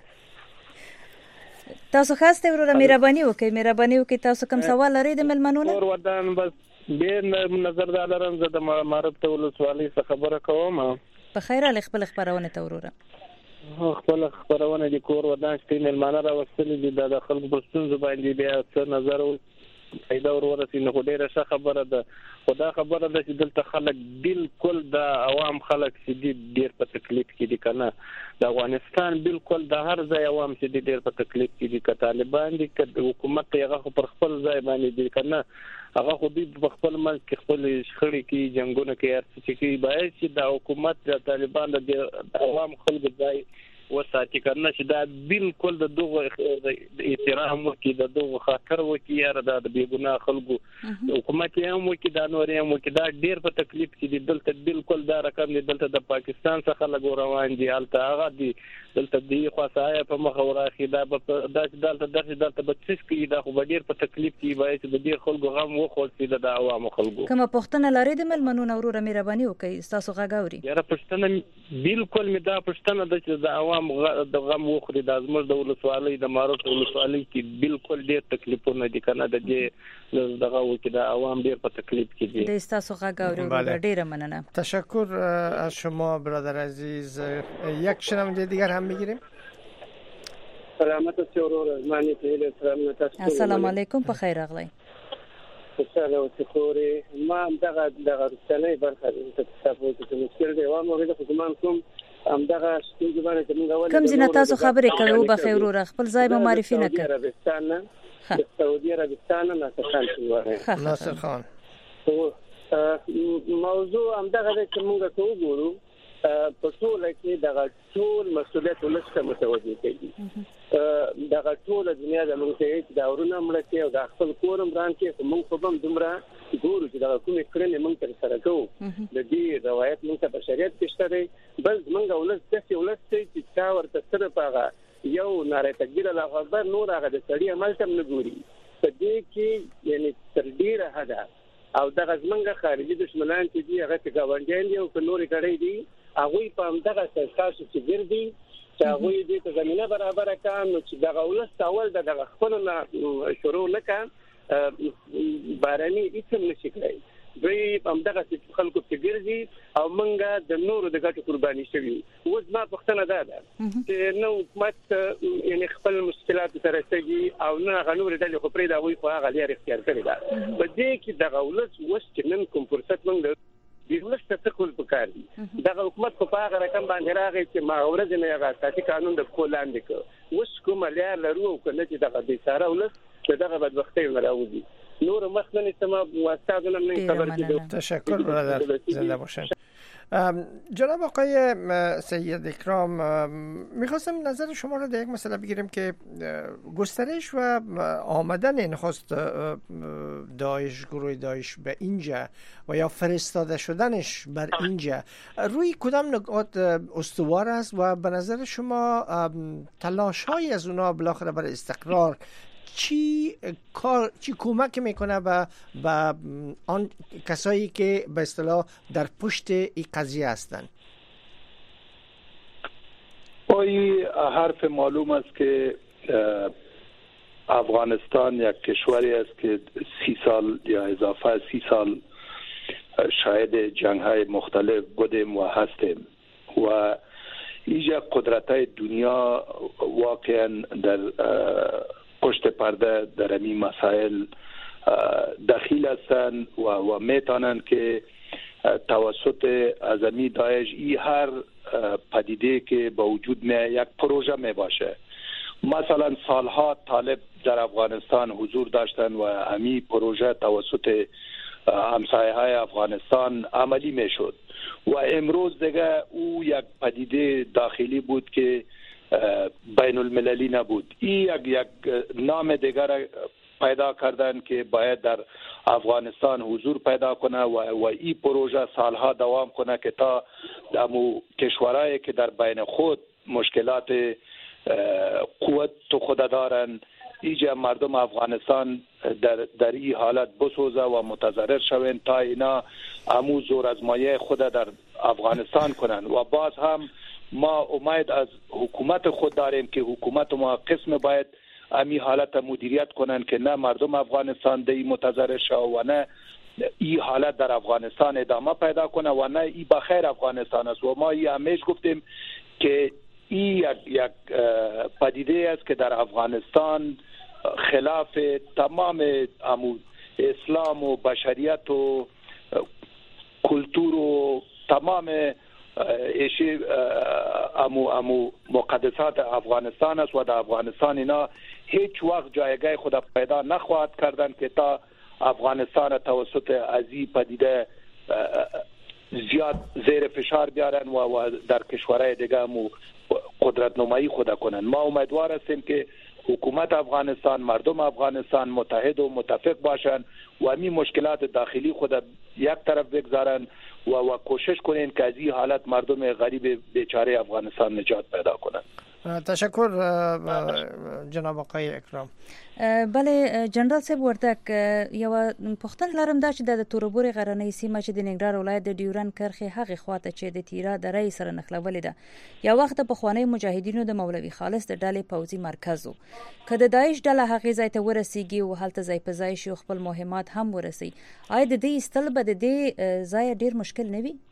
تاسو خاسته وروره مهرباني وکړئ مهرباني وکړئ تاسو کوم سوال لرئ د ملمنونه اور ودان بس ډېر نظر د لرم زه د معرب ته ولسوالۍ څخه خبره کوم په خیر ال خپل خبرونه ته وروره خپل خبرونه د کور ودان چې ملمنه راوستل دي د خلکو په ستونزو باندې بیا څه نظر پیدا ورورسي نو ډیره ښه خبره ده خدا خبره ده چې دلته خلک بالکل د عوام خلک چې ډیر په تکلیف کې دي کنه د افغانستان بالکل د هر ځای عوام چې ډیر په تکلیف کې دي که طالبان دي که حکومت هغه پر خپل ځای باندې دي کنه هغه خو دې په خپل منځ کې خپل شخړې کې جنگونه کې هر څه کې باید چې د حکومت د طالبان د عوام خلک ځای وساتي کنه چې دا بالکل د دغه احترام وکي د دغه خاطر وکي یا د بیګناه خلکو حکومت هم وکي دا نور هم وکي دا ډیر په تکلیف کې دي دلته بالکل دا رقم دلته د پاکستان څخه لګو روان دي حالت هغه دي دلته دی خاصه په مخ وراخي دا دا دلته داسې دلته به څه کوي دا خو ډیر په تکلیف کې وایي چې د ډیر خلکو غم وخورسي د عوامو خلکو کومه پښتنه لري د ملمنونو وروره مهرباني وکړئ تاسو غاګوري یاره پښتنه بالکل می دا پښتنه د چې د عوام د غم وخوري د ازمر د ولسوالۍ د ماروت ولسوالۍ کې بالکل ډیر تکلیفونه دي کنه د دې دغه وکړه د عوام ډیر په تکلیف کې دي د تاسو غاګوري ډیر مننه. تشکر از شما برادر عزیز. یک شنونده دیگر هم میگیریم. سلامت سرور مانی ته سلام تاسو. السلام علیکم په خیر راغلی. سلام تخوري ما دغه دغه رسنۍ برخه د تاسو ته مشکل دی و مو د حکومت کوم ام دغه ستونزې باندې کوم غوړي کوم ځینې تاسو خبرې کوي او بخیر ور خپل ځای به معرفي نه کړ. عربستان سعودي عربستان ناصر خان شو ناصر خان موضوع هم دغه چې موږ ته وګورو په ټول کې دغه ټول مسؤلیت ولسته متوجه کوي دغه ټول دنیا د موږ ته د اورونه مړ کې او د خپل کورم بران کې موږ په بم دومره ګورو چې دغه کومې کړنې موږ تر سره کوو د دې روایت موږ ته بشریت کې شته دی بل موږ ولس داسې ولس چې تا ورته سره پاغه یو ناره تکبیر الله اکبر نور هغه د سړی عمل تم نه ګوري په دې کې یعنی تر ډیره حدا او دغه زمونږ خارجي دشمنان چې دي هغه څنګه ورنګین دي او په نورې کړي دي هغه په همدغه سرکاسو چې ګرځي چې هغه دې ته زمينه برابر کړي نو چې دغه ولست اول دغه خپل نه شروع لکه باراني هیڅ نشي کړی دوی همدغه چې خلکو چې ګرځي او منګه د نورو د ګټو قرباني شوي اوس ما پښتنه ده چې نو حکومت یعنی خپل مشکلات سره سګي او نه غنور ډلې خو پرې دا وي خو هغه لري اختیار کړی دا په دې کې دغه ولس وس چې نن کوم فرصت منګ د ولس ته ټکول پکار دي دغه حکومت په هغه رقم باندې راغی چې ما ورځ نه هغه اساسي قانون د کولان دي اوس کوم لار لرو او کنه چې دغه د ساره ولس دغه بدبختي راوځي نور مخنن سما واستادنا من خبر کیدو. تشکر برادر زنده باشن. جناب آقای سید اکرام میخواستم نظر شما را در یک مسئله بگیریم که گسترش و آمدن نخست داعش گروه داعش به اینجا و یا فرستاده شدنش بر اینجا روی کدام نقاط استوار است و به نظر شما تلاش های از اونا بالاخره برای استقرار چی کار چی کمک میکنه به به آن کسایی که به اصطلاح در پشت این قضیه هستند؟ این حرف معلوم است که افغانستان یک کشوری است که سی سال یا اضافه سی سال شاهد جنگ‌های مختلف بودیم و هستیم و اینجا قدرت‌های دنیا واقعا در پشت پرده در این مسائل دخیل هستند و و میتونن که توسط ازمی داعش ای هر پدیده که با وجود می یک پروژه می باشه. مثلا سالها طالب در افغانستان حضور داشتن و همین پروژه توسط همسایه های افغانستان عملی می شد و امروز دیگه او یک پدیده داخلی بود که بین المللی نبود. این یک یک نام دیگر پیدا کردن که باید در افغانستان حضور پیدا کنه و و این پروژه سالها دوام کنه که تا دمو کشورهایی که در بین خود مشکلات قوت تو خود دارن ایجا مردم افغانستان در در این حالت بسوزه و متضرر شوند تا اینا همو زور ازمایه خود در افغانستان کنن و باز هم ما امید از حکومت خود داریم که حکومت ما قسم باید امی حالت مدیریت کنن که نه مردم افغانستان دی متضرر شو و نه این حالت در افغانستان ادامه پیدا کنه و نه این بخیر افغانستان است و ما این همیشه گفتیم که این یک یک پدیده است که در افغانستان خلاف تمام امو اسلام و بشریت و کلتور و تمام ایشی امو امو مقدسات افغانستان است و در افغانستان اینا هیچ وقت جایگاه خود پیدا نخواهد کردن که تا افغانستان توسط ازی پدیده زیاد زیر فشار بیارن و, و در کشورهای دیگه امو قدرت نمایی خود کنن. ما امیدوار هستیم که حکومت افغانستان مردم افغانستان متحد و متفق باشن و همین مشکلات داخلی خود یک طرف بگذارن و و کوشش کنین که از این حالت مردم غریب بیچاره افغانستان نجات پیدا کنند. تشکر جناب آقای اکرام. بله جنرال صاحب وردک یو پښتنه لرم دا چې د توربوري غرنۍ سیمه چې د ننګرهار ولایت د ډیورن کرخي هغه خواته چې د تیرا درې سره نخلولې ده یو وخت په خوانی مجاهدینو د مولوي خالص د ډلې پوځي مرکز وو که د داعش ډله هغه ځای ته ورسیږي او هلته ځای په ځای شي خپل مهمات هم ورسي آیا د دې استل به د دې ځای ډیر مشکل نه وي؟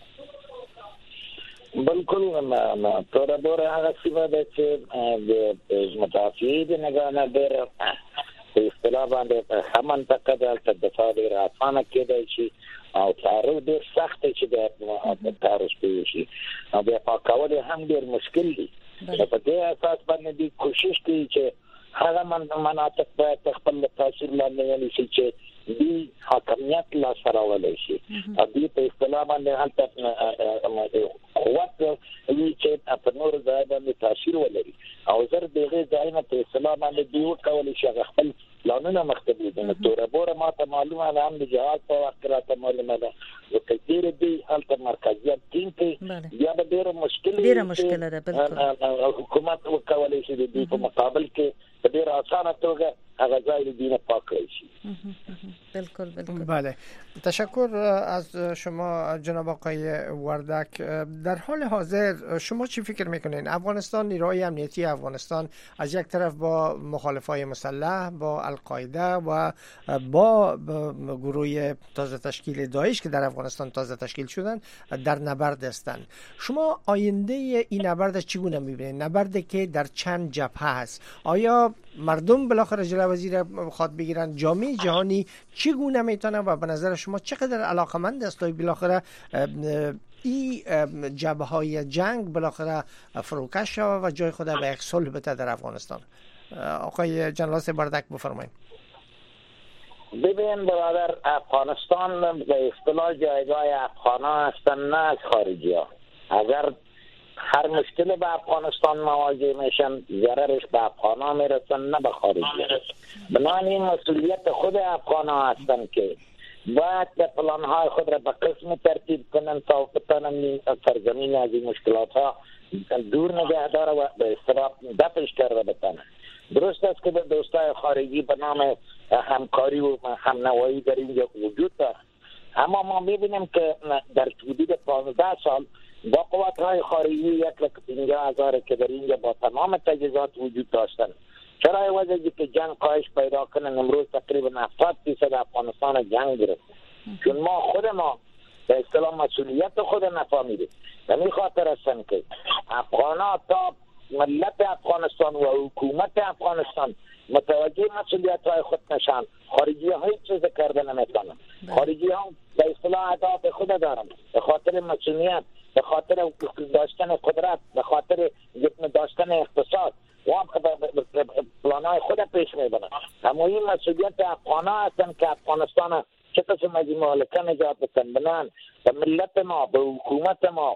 بالکل ما تور بور هغه سیمه ده چې د متافید نه ډېر په اصطلاح باندې همن تکدل تدفاع ډېر اسانه کېدای شي او تعرض ډېر سخت چې د تعرض کوي شي او بیا پاکول هم ډېر مشکل دي په دې اساس باندې دي کوشش کوي چې هغه مناطق باید خپل تاثیر لاندې ونیسي چې دی حاکمیت لا سره ولې شي او دې په اصطلاح باندې هلته قوت وی چې په نور ځای باندې تاثیر ولري او زر دغه ځای نه په اصطلاح باندې دی وکول شي خپل پلانونه مختلف دي نو تور بور ما ته معلومه ده هم د جهاد په وخت راته معلومه ده چې کثیر دي هلته مرکزیت ټینګ کې یا به ډېر مشکل ډېر مشکل ده بالکل حکومت وکول شي د دې په مقابل کې په ډېر اسانه توګه هغه ځای دینه پاک شي. بالکل بالکل. بله تشکر از شما جناب آقای وردک. در حال حاضر شما چی فکر میکنین؟ افغانستان، نیروهای امنیتی افغانستان از یک طرف با مخالفای مسلح، با القاعده و با گروه تازه تشکیل داعش که در افغانستان تازه تشکیل شدن در نبرد هستند. شما آینده این نبرد چگونه میبینید؟ نبردی که در چند جبهه هست. آیا مردم بالاخره جلوی وزیر خواد بگیرن؟ جامعه جهانی چگونه میتونه و به نظر شما چقدر علاقمند است تا بالاخره این جبهه های جنگ بالاخره فروکش شود و جای خود به یک صلح بده در افغانستان؟ آقای جنرال بردک بفرمایید. ببین برادر، افغانستان به اصطلاح جایگاه افغانان هستن نه از خارجی ها. اگر هر مشکل به افغانستان مواجه میشن ضررش به افغانان میرسن نه به خارجی ها. بنابراین مسئولیت خود افغانان هستن که باید به پلانهای خود را به قسم ترتیب کنن تا بتانن سرزمین از این مشکلات ها دور نگه داره و به اصطلاح دفعش کرده بتانن. درست است که به دوستای خارجی به نام همکاری و همنوایی در اینجا وجود داره، اما ما میبینیم که در حدود پانزده سال با قوت‌های خارجی یک لک پنجاه هزار که در اینجا با تمام تجهیزات وجود داشتن، چرا عوضی که جنگ کاهش پیدا کنن امروز تقریبا هفتاد درصد افغانستان جنگ گرفت؟ چون ما خود ما به اصطلاح مسئولیت خود نفهمیدیم. همین خاطر هستن که افغان‌ها تا ملت افغانستان و حکومت افغانستان متوجه مسئولیت های خود نشان، خارجی ها هیچ چیز کرده نمیتونن. خارجی ها به اصطلاح اهداف خود دارن، به خاطر مسئولیت، به خاطر داشتن قدرت، به خاطر داشتن اقتصاد و پلانهای خود پیش میبرن. اما این مسئولیت افغان ها هستن که افغانستان چه قسم از این مالکه نجات بتن بنان به ملت ما، به حکومت ما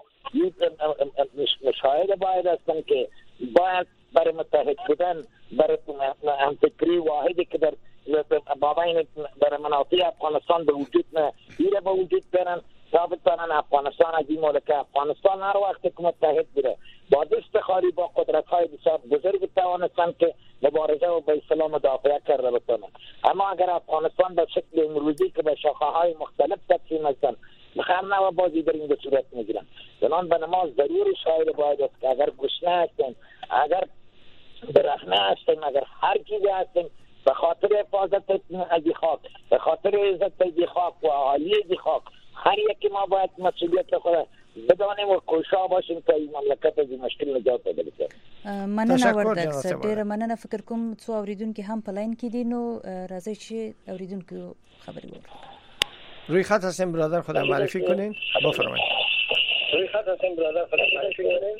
مشاهده باید هستن که باید برای متحد بودن، برای همفکری واحدی که در بابین برای مناطق افغانستان به وجود نه ایره به وجود برن تا بتانن افغانستان از این مالکه افغانستان هر وقت که متحد بوده با دست خالی با قدرت های بسیار بزرگ توانستن که مبارزه و به اسلام مدافع کرده بتانن. اما اگر افغانستان به شکل امروزی که به شاخه های مختلف تقسیم هستن بخرنه و بازی در این صورت میگیرن، چنان به نماز ضروری شاید باید است که اگر گشنه هستن، اگر برهنه هستن، اگر هر چیزی هستن به خاطر حفاظت از خاک، به خاطر عزت از خاک و اهالی از خاک، هر یکی ما باید مسئولیت خود بدانیم و کوشا باشیم که این مملکت از این مشکل نجات پیدا کړي. مننه وردک صاحب، ډیره مننه. فکر کوم څو اوریدونکو هم په لاین کې دي، نو راځي چې اوریدونکو خبرې وکړو. روی خط هستیم برادر، خودم معرفی کنین. بفرمایید. روی خط هستیم برادر، خودم معرفی کنین.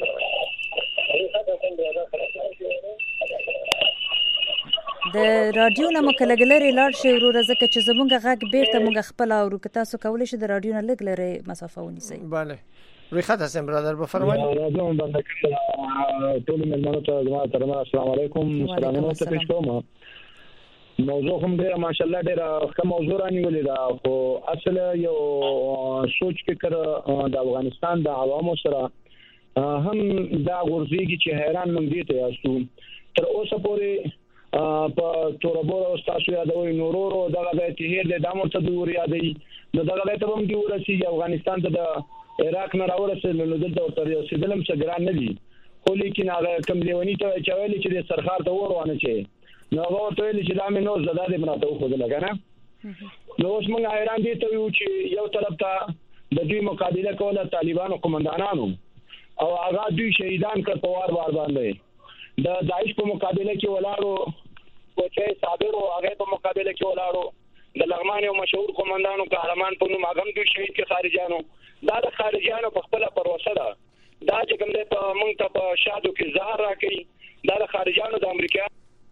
روی خط هستیم برادر، خودم معرفی کنین. د رادیو نه مکلګلری لاړ شي ورو ځکه چې زمونږ غږ بیرته مونږ خپل او که تاسو کولی شئ د رادیو نه لږ لري مسافه ونیسئ. بله روی خط هستیم برادر، بفرمایید. رادیو باندې ټول مېلمنو ته زما ترمنه السلام علیکم. سلامونه ته پیښ کوم. موضوع هم ډیره ماشاءالله ډیره ښه موضوع رانیولې ده، خو اصل یو سوچ فکر د افغانستان د عوامو سره هم دا غورځيږي چې حیران مونږ دي ته یاستو. تر اوسه پورې په توربور او تاسو یادوي نورورو دغه د تهیر د دامو ته دوری یادي نو دغه ته هم دی ورسي افغانستان ته د عراق نه راورسېد نو دلته تر یو سیدلم څنګه نه دي، خو لیکن هغه کم لیونی ته چوي چې د سرخار ته ورونه چي نو هغه ته ویل چې دا مې نو زده دې بناته خو دلګا نه. نو اوس موږ حیران دي ته یو چې یو طرف ته د دوی مقابله کوله طالبانو قومندانانو او هغه دوی شهیدان کړ په وار وار باندې د داعش په مقابله کې ولاړو او چې صابر او هغه په مقابله کې ولاړو د لغمان او مشهور قومندانو قهرمان په نوم هغه دوی شهید کې خارجانو. دا د خارجانو په خپل پروسه ده، دا چې کوم د موږ ته په شادو کې زهر راکړي دا د خارجانو د امریکا.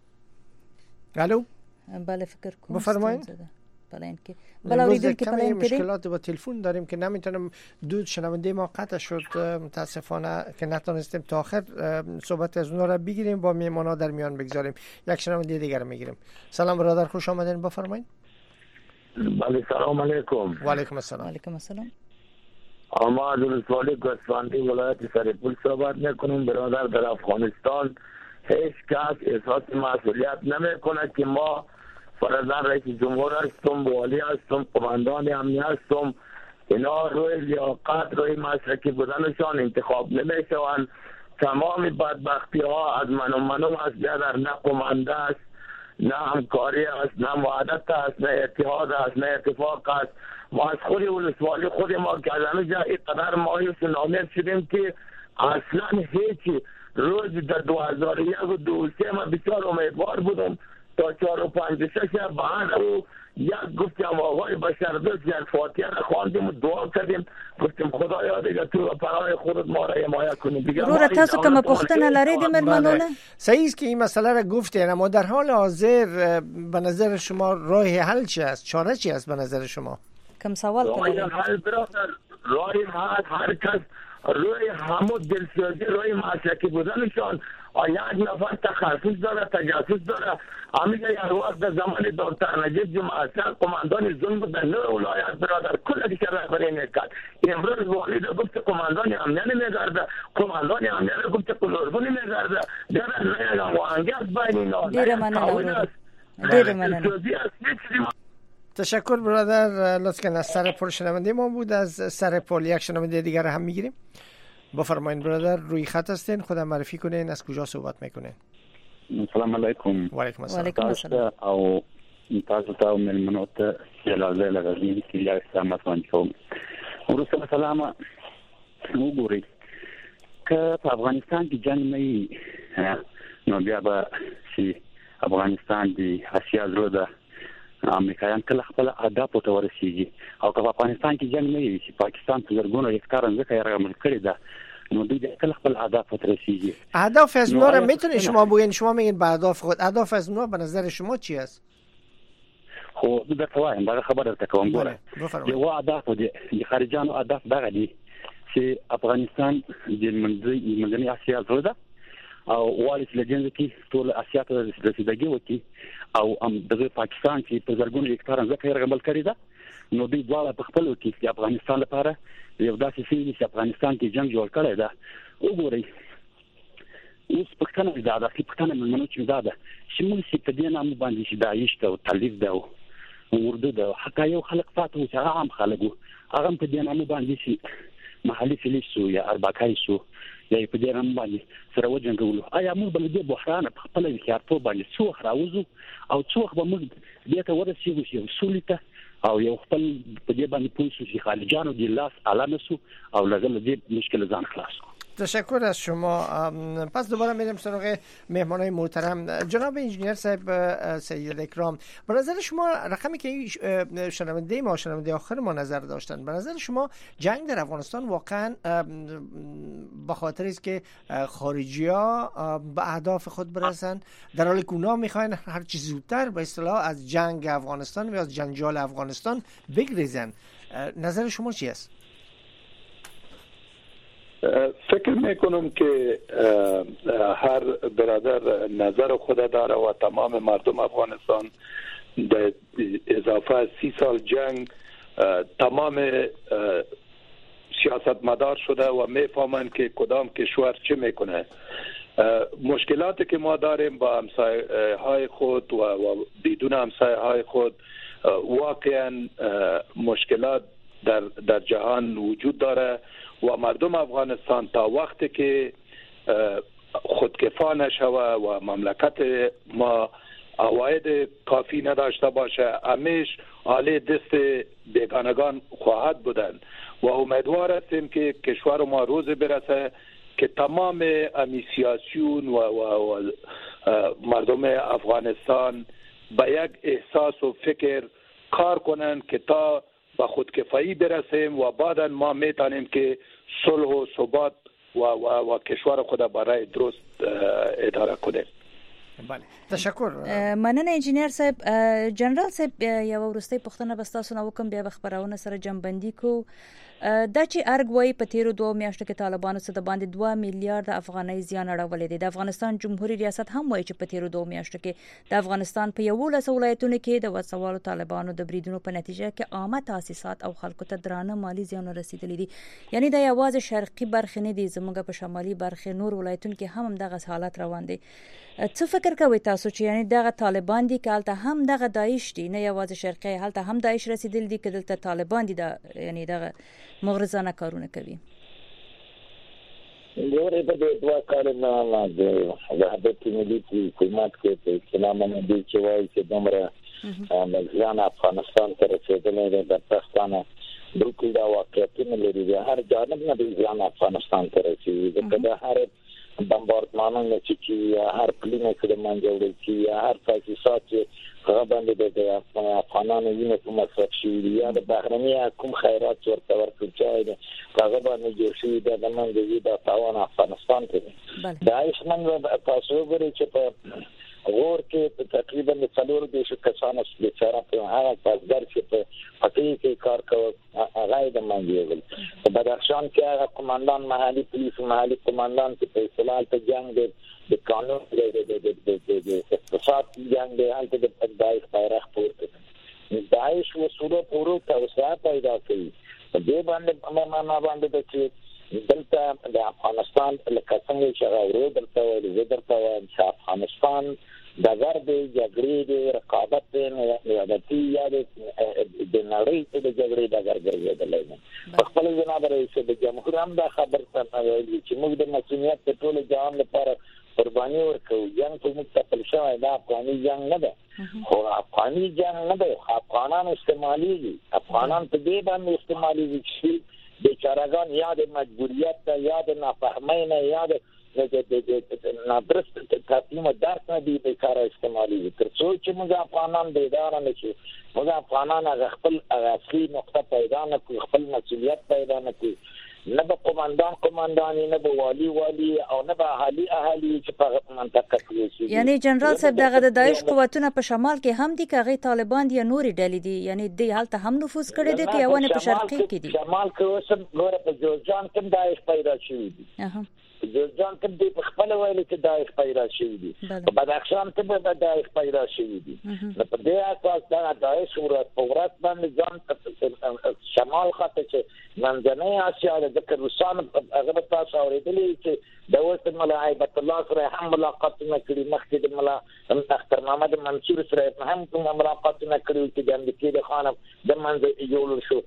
الو بله فکر کنم بفرمایید. بله اینکه بله اوریدل که بله اینکه مشکلات با تلفن داریم که نمیتونم دو شنونده ما قطع شد متاسفانه که نتونستیم تا آخر صحبت از اونها را بگیریم با میمانا در میان بگذاریم. یک شنونده دیگر میگیریم. سلام برادر، خوش آمدین، بفرمایید. بله سلام علیکم. و علیکم السلام. و علیکم السلام. آماد ولسوالی گوسفندی ولایت سرپل صحبت میکنم. برادر در افغانستان هیچ کس احساس مسئولیت نمیکنه که ما فرزن رئیس جمهور هستم، والی هستم، قماندان امنی هستم، اینا روی لیاقت روی مسلکی بودنشان انتخاب نمیشوند. تمام بدبختی ها از من و منم است، در نه قمانده است، نه همکاری است، نه وحدت است، نه اتحاد است، نه اتفاق است. ما از خود ولسوالی خود ما که از همه جا اینقدر مایوس و ناامید شدیم که اصلا هیچ روز در دو هزار و یک و دو سه ما بسیار امیدوار بودم تا چهار و پنج شش بعد او یک گفتیم آقای بشردوست یک فاتحه را خواندیم و دعا کردیم، گفتیم خدایا دیگه تو و پناه خودت ما را حمایت کنیم. دیگه رو تاسو کوم پوښتنه لرئ د مېلمنو نه؟ صحیح است که این مسئله را گفتین، اما در حال حاضر به نظر شما راه حل چی است؟ چاره چی است به نظر شما؟ کم سوال کنید. راه حل برادر، راه حل هر کس روی همون دلسوزی روی مسلکی بودنشان یک نفر تخصص داره، تجسس داره. امیگه یک وقت در زمان دکتر نجیب جمعه قماندان ظلم در نور ولایت برادر کل دیگر رهبری میکرد. امروز والد گفت قماندان امنیه نمیگرده، قماندان امنیه گفت کلوربونی میگرده. در نهایت وانگی است بین اینا. دیر مننه دیر مننه. تشکر برادر. لطفاً از سرپل شنونده ما بود. از سرپل یک شنونده دیگر هم میگیریم. بفرمایید برادر، روی خط هستین، خودم معرفی کنین، از کجا صحبت میکنین؟ السلام علیکم. و علیکم السلام. وعلیکم السلام. او تاسو ته ملمنو ته جلال زله غزنی کې یا سلامت باندې کوم. ورسره سلام وګورئ که په افغانستان کې جنگ نه وي نو بیا به چې افغانستان د اسیا زړه ده، امریکایان کله خپل اهداف ته ورسیږي. او که په افغانستان کې جنگ نه وي چې پاکستان په زرګونو هکتار ځمکه یې رامل کړې ده نو دوی کله خپل اهداف ته رسیږي. اهداف از اونها رو میتونید شما بگین؟ شما میگین به اهداف خود، اهداف از اونها به نظر شما چی است؟ خو د توایم دا خبره ته کوم ګوره یو اهداف دي د خارجانو اهداف دغه دي چې افغانستان د منځنۍ منځنۍ اسیا زړه ده او والي چې لږ کې ټول اسیا ته رسیدګي وکړي او هم د پاکستان چې په زرګونو هکتار ځمکه یې رامل کړې ده نو دوی دواړه په خپل کې د افغانستان لپاره یو داسې شی چې افغانستان کې جنگ جوړ کړی ده. وګورئ اوس پښتنه دا د پښتنه منو چې دا ده چې موږ چې په دې نامه باندې چې داعش ته او طالب ده او ورده ده حتی یو خلک فاتو چې عام خلک هغه په دې نامه باندې چې محلي فلیسو یا اربکای سو یا په دې نامه باندې سره وجنګولو. آیا موږ بل دې بحران په خپل اختیارتوب باندې څو راوځو او څو به موږ دې ته ورسېږو چې سولته او یو خپل په دې باندې پولیسو چې خارجانو د لاس علامه سو او لږه دې مشکل ځان خلاص کو. تشکر از شما. پس دوباره میریم سراغ مهمانای محترم. جناب انجینیر صاحب سید اکرام، به نظر شما رقمی که شنونده ما شنونده آخر ما نظر داشتن، به نظر شما جنگ در افغانستان واقعا به خاطر است که خارجی‌ها به اهداف خود برسن در حالی که اونا میخواین هر چیز زودتر به اصطلاح از جنگ افغانستان و از جنجال افغانستان بگریزن؟ نظر شما چی است؟ فکر میکنم که هر برادر نظر خود داره و تمام مردم افغانستان در اضافه سی سال جنگ تمام سیاست مدار شده و میفهمند که کدام کشور چه میکنه. مشکلاتی که ما داریم با همسایه های خود و, و بدون همسایه های خود واقعا مشکلات در در جهان وجود داره و مردم افغانستان تا وقتی که خودکفا نشوه و مملکت ما عواید کافی نداشته باشه همیش حالی دست بیگانگان خواهد بودن و امیدوار هستیم که کشور ما روز برسه که تمام امی سیاسیون و, و, و مردم افغانستان به یک احساس و فکر کار کنن که تا به خودکفایی برسیم و بعدا ما میتونیم که صلح و ثبات و, و, و کشور خود برای درست اداره کنیم. بله تشکر. مننه انجینیر صاحب. جنرال صاحب یو ورستۍ پوښتنه به تاسو نه وکم بیا به خبرونه سره جنبندي کو. دا چې ارګ وای په تیرو دوه میاشتو کې طالبانو څخه د باندې دوه میلیارډ افغانۍ زیان اړولې دي. د افغانستان جمهوریت ریاست هم وایي چې په تیرو دوه میاشتو کې د افغانستان په یوولس ولایتونو کې د وسوالو طالبانو د بریدونو په نتیجه کې عامه تاسیسات او خلکو ته درانه مالی زیان رسیدلی دي. یعنی دا یوازې شرقي برخه نه دي، زموږ په شمالي برخه نور ولایتونو کې هم دغه حالت روان دي. څه فکر کوي تاسو چې یعنی دغه طالبان دي کالته هم دغه داعش دي، نه یوازې شرقي هلته هم داعش رسیدل دي، کله ته طالبان دي دا یعنی دغه مغرضانه کارونه کوي؟ ګوره په دې دوه کارونه د وحدت ملي حکومت کې په اسلام باندې چې وایي چې دومره ځان افغانستان ته رسیدلې ده د پښتانه بالکل دا واقعیت نه لري. هر جانب نه د ځان افغانستان ته رسیدي دا هر بمباردمانونه چې یا هر پلینه کې د منځوړل چې یا هر تاسیسات چې هغه باندې د افغانانو وینې په مصرف شوي یا د بهرني کوم خیرات ورته ورکړل شوی دی هغه باندې جوړ شوي دی د منځوي د تاوان افغانستان ته دی. دا هیڅ تاسو وګورئ چې په غور کې تقریبا څلور دیش کسانو چې چاره په هغه پاسدار چې په پټي کې کار کوي هغه د منځوي په بدخشان کې هغه کمانډان محلي پولیس محلي کمانډان چې په استقلال ته جنگ دی د قانون د اقتصاد جنگ دی هلته د داعش بیرغ پورته دی. داعش وسوله پورو توسعه پیدا کوي په دې باندې ما باندې چې دلته د افغانستان لکه څنګه چې غوړو دلته وایي درته وایم چې افغانستان د غرب جګړې د رقابت نه یادتي یا د نړۍ ته د جګړې د ګرځېدلې نه خپل جناب رئیس د جمهور هم دا خبر څنګه چې موږ د مسؤلیت په ټول جهان لپاره قرباني ورکوو. جنگ ته مستقل شوی دا افغاني جنگ نه ده خو افغاني جنگ نه ده، افغانان استعمالي افغانان په دې باندې استعمالي شي بیچاره‌گان یا د مجبوریت یا د نافهمی نه یا د نادرست تصمیم درک نه دی بیکاره استعمالی. تر څو چې موږ افغانان بیدار نه شو، موږ افغانان هغه خپل اصلي نقطه پیدا نه کړو، خپل مسؤلیت پیدا نه کړو، نه به قومندان قومنداني نه به والی والی او نه به اهالي اهالي چې په منطقه کې شي. یعنی جنرال صاحب دغه د داعش قوتونه په شمال کې هم دي که هغه طالبان دي یا نوري ډلې دي، یعنی د حالت هم نفوذ کړی دي که یوونه په شرقي کې دي؟ شمال کې اوس ګوره په جوزجان کې داعش پیدا شوی دي. اها جوزجان کې د خپل ویل چې داعش پیدا شوی دي، په بدخشان کې به داعش پیدا شوی دي. په دې اساس دا داعش ورځ په ورځ باندې ځان شمال خاطر چې منځنۍ اسیا د ذکر روسان هغه تاسو اورېدلې چې د وست ملا عیبت الله سره هم ملاقات نه کړی، مخکې د ملا اختر محمد منصور سره هم کوم ملاقات نه کړی چې د امریکای د خانم د منځ یو شو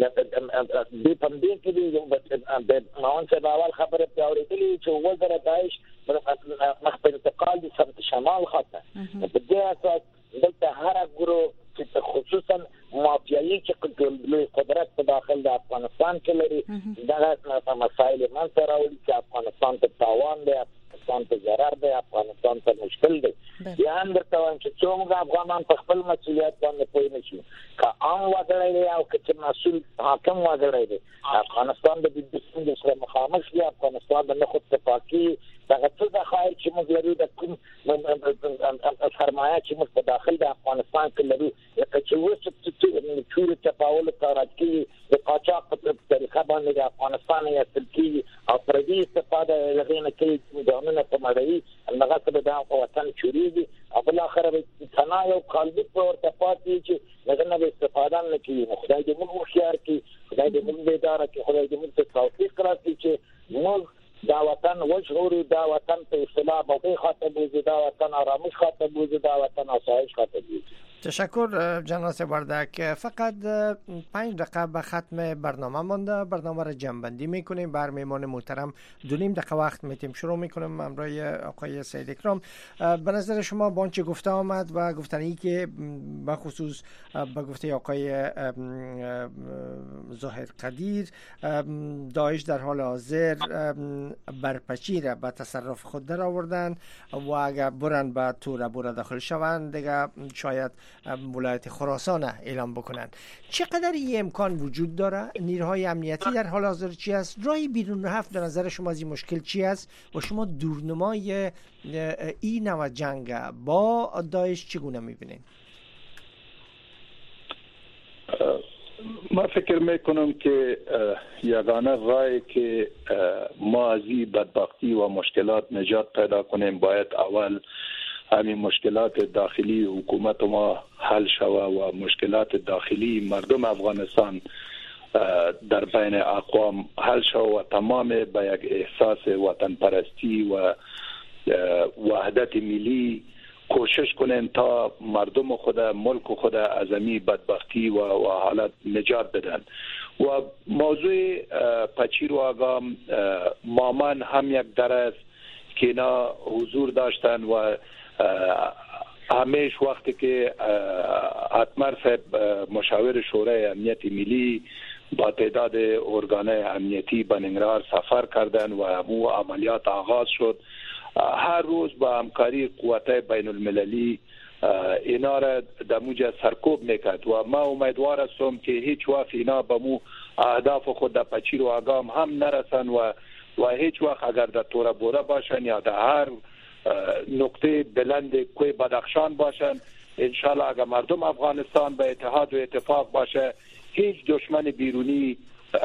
د پندې کې د ماون څخه اول خبره اورېدلې چې وزیر داعش مخ په انتقال د سمت شمال خاطر په دې اساس دلته هر ګورو چې خصوصا مافیایي چې لوی قدرت په داخل د افغانستان کې لري دا مسایل منځ راوړي چې افغانستان ته تاوان دی، افغانستان ته ضرر دی، افغانستان ته مشکل دی. یا هم درته وایم چې څومره افغانان په خپل مسؤلیت باندې پوه نه شي، که عام وګړی دی او که چې مسؤل حاکم وګړی دی افغانستان د دې ستونزو سره مخامخ دی. افغانستان د نخود تفاقي دغه څه د خیر چې موږ لرو د کوم سرمایه چې موږ په داخل د افغانستان کې لرو لکه چې اوس چې چورې چپاول کارات کې د قاچاق په طریقه باندې د افغانستان یا کی او پردي استفاده لغینه کې دونه په مړی هغه څه د وطن چوریږي او بل اخر به تنا یو قلبي پر تفاوت چې لغنه به استفاده نه کوي خدای دې موږ خيار کی خدای دې موږ بیدار کی خدای دې موږ توفیق راکړي چې موږ دا وطن وجهوري دا وطن په اصطلاح به خاطر بوزي دا وطن آرامش خاطر بوزي دا وطن آسایش خاطر بوزي. تشکر جناب وردک. فقط پنج دقیقه به ختم برنامه مانده. برنامه را جمع‌بندی میکنیم. بر میهمان محترم دو نیم دقیقه وقت میتیم شروع میکنیم. همراه آقای سید اکرام، به نظر شما با آنچه گفته آمد و گفتنی که به خصوص به گفته آقای ظاهر قدیر داعش در حال حاضر برپچی را به تصرف خود در آوردن و اگر برن به تور بوره داخل شوند دیگه شاید ولایت خراسان اعلام بکنن. چقدر این امکان وجود داره؟ نیروهای امنیتی در حال حاضر چی است؟ راهی بیرون رفت به نظر شما از این مشکل چی است و شما دورنمای این نوع جنگ با داعش چگونه میبینید؟ ما فکر میکنم که یگانه راهی که ما از این بدبختی و مشکلات نجات پیدا کنیم باید اول همین مشکلات داخلی حکومت ما حل شوه و مشکلات داخلی مردم افغانستان در بین اقوام حل شوه و تمام به یک احساس وطن پرستی و وحدت ملی کوشش کنیم تا مردم خود ملک خود از این بدبختی و, و حالت نجات بدن. و موضوع پچیر و آگام مامان هم یک درس که اینا حضور داشتن و همیش وقتی که اتمر صاحب مشاور شورای امنیت ملی با تعداد ارگانهای امنیتی به ننگرهار سفر کردن و همو عملیات آغاز شد. هر روز با همکاری قوتهای بین المللی اینا را در موجه سرکوب میکرد و ما امیدوار هستم که هیچ وقت اینا به مو اهداف خود در پچیر و آگام هم نرسن و و هیچ وقت اگر در تور بوره باشن یا در هر نقطه بلند کوی بدخشان باشن، انشالله اگر مردم افغانستان به اتحاد و اتفاق باشه هیچ دشمن بیرونی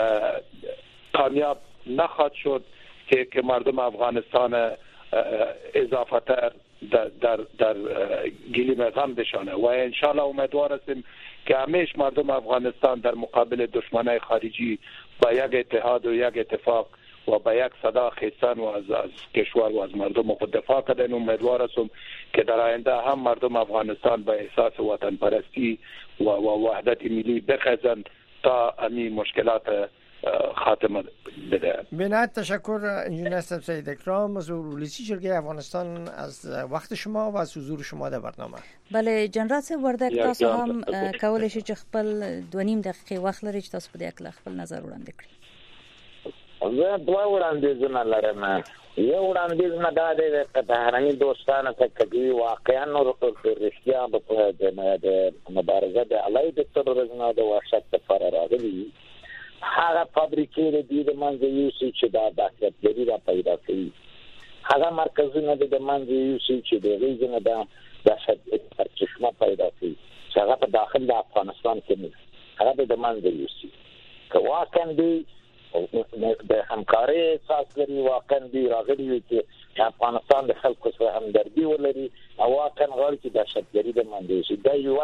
کامیاب نخواهد شد که که مردم افغانستان اضافه تر در در در گلیم غم بشانه و انشالله امیدوار هستیم که همیشه مردم افغانستان در مقابل دشمنای خارجی با یک اتحاد و یک اتفاق و با یک صدا خیستن و از از کشور و از مردم خود دفاع کردن. امیدوار هستم که در آینده هم مردم افغانستان با احساس وطن پرستی و, و وحدت ملی بخزن تا همین مشکلات خاتمه بده. بنات تشکر انجینر سید اکرام از رئیس جرگه افغانستان از وقت شما و از حضور شما در برنامه. بله جنرال صاحب وردک تاسو هم کولای شئ چې خپل دوه نیم دقیقې وخت لرئ چې تاسو په دې اړه خپل نظر وړاندې کړئ. زه دوه وړاندیزونه لرم. یو وړاندیز نه دا دی چې بهرني دوستانو ته کوي واقعا نو رښتیا د مبارزه د علیه د تروریزم او د وحشت لپاره راغلي. هغه فابریکې د دې منځ یو چې دا داخلي را پیدا کوي. هغه مرکزونه د منځ یو چې د ریجن د دهشت چشمه پیدا کوي. چې هغه په داخل د افغانستان کې نه. هغه د منځ یو چې که واقعا دی د همکاري اساس لري واقعا دی راغلي چې افغانستان د خلکو سره همدردي ولري او واقعا غواړي چې دهشتګري د منځ شي. دا یو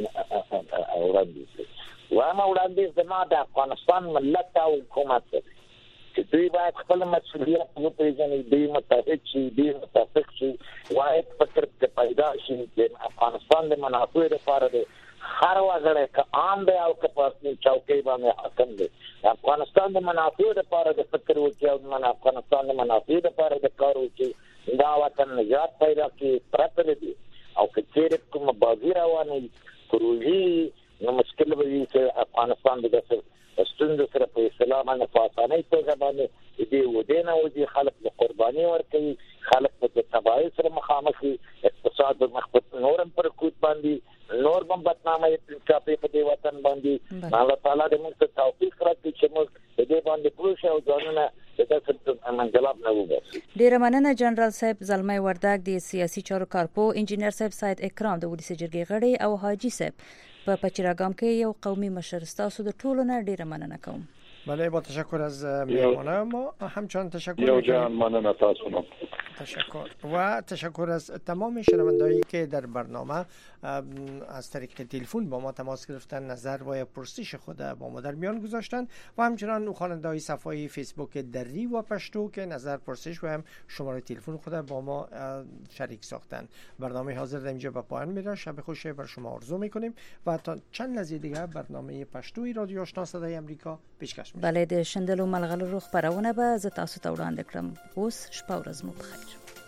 وړاندیز و اما وړاندیز زما د افغانستان ملت او حکومت چې دوی باید خپل مسؤلیت وپېژني، دوی متحد شي، دوی متفق شي، واحد فکر پیدا شي د افغانستان د منافعو لپاره د هر وګړي که عام دی او که په چوکۍ باندې حاکم دی افغانستان د منافعو لپاره د فکر وکړي او د افغانستان د منافعو لپاره د کار وکړي دا وطن نجات پیدا کړي پرته دي او که چیرې کومه بازي روانه پروژې نو مشکل به وي چې افغانستان د ستونزو سره په اسلام باندې په اسانۍ توګه باندې دې ودې نه وځي. خلک د قرباني ورکوي، خلک په تباهۍ سره مخامخ دي، اقتصاد مخبط نورم پر کوت باندې نور هم بدنامه چاپی په دې وطن باندې. الله تعالی دې موږ ته توفیق راکړي چې موږ دې باندې پروژه او ځانونه د تاسو منځلاب نه وګورئ. ډیره مننه جنرال صاحب زلمي وردک د سیاسي چارو کارپو، انجینر صاحب سید اکرام د ولسی جرګې غړي او حاجی صاحب په پچیراګام کې یو قومي مشر. تاسو د ټولو نه ډیره مننه کوم. بله با تشکر از مهمان ما. همچنان تشکر یو جان مننه تاسو نو. تشکر و تشکر از تمام شنوندهایی که در برنامه از طریق تلفن با ما تماس گرفتن، نظر و پرسش خود با ما در میان گذاشتن و همچنان خواننده‌های صفحه فیسبوک دری و پشتو که نظر پرسش و هم شماره تلفن خود با ما شریک ساختن. برنامه حاضر در اینجا به پایان میره. شب خوش بر شما آرزو میکنیم و تا چند لحظه دیگه برنامه پشتوی رادیو آشنا صدای امریکا پیشکش میشه. بله د شندلو ملغلو روخ پرونه به ز تاسو ته وړاندې کړم. اوس شپه ورځ مو بخیر.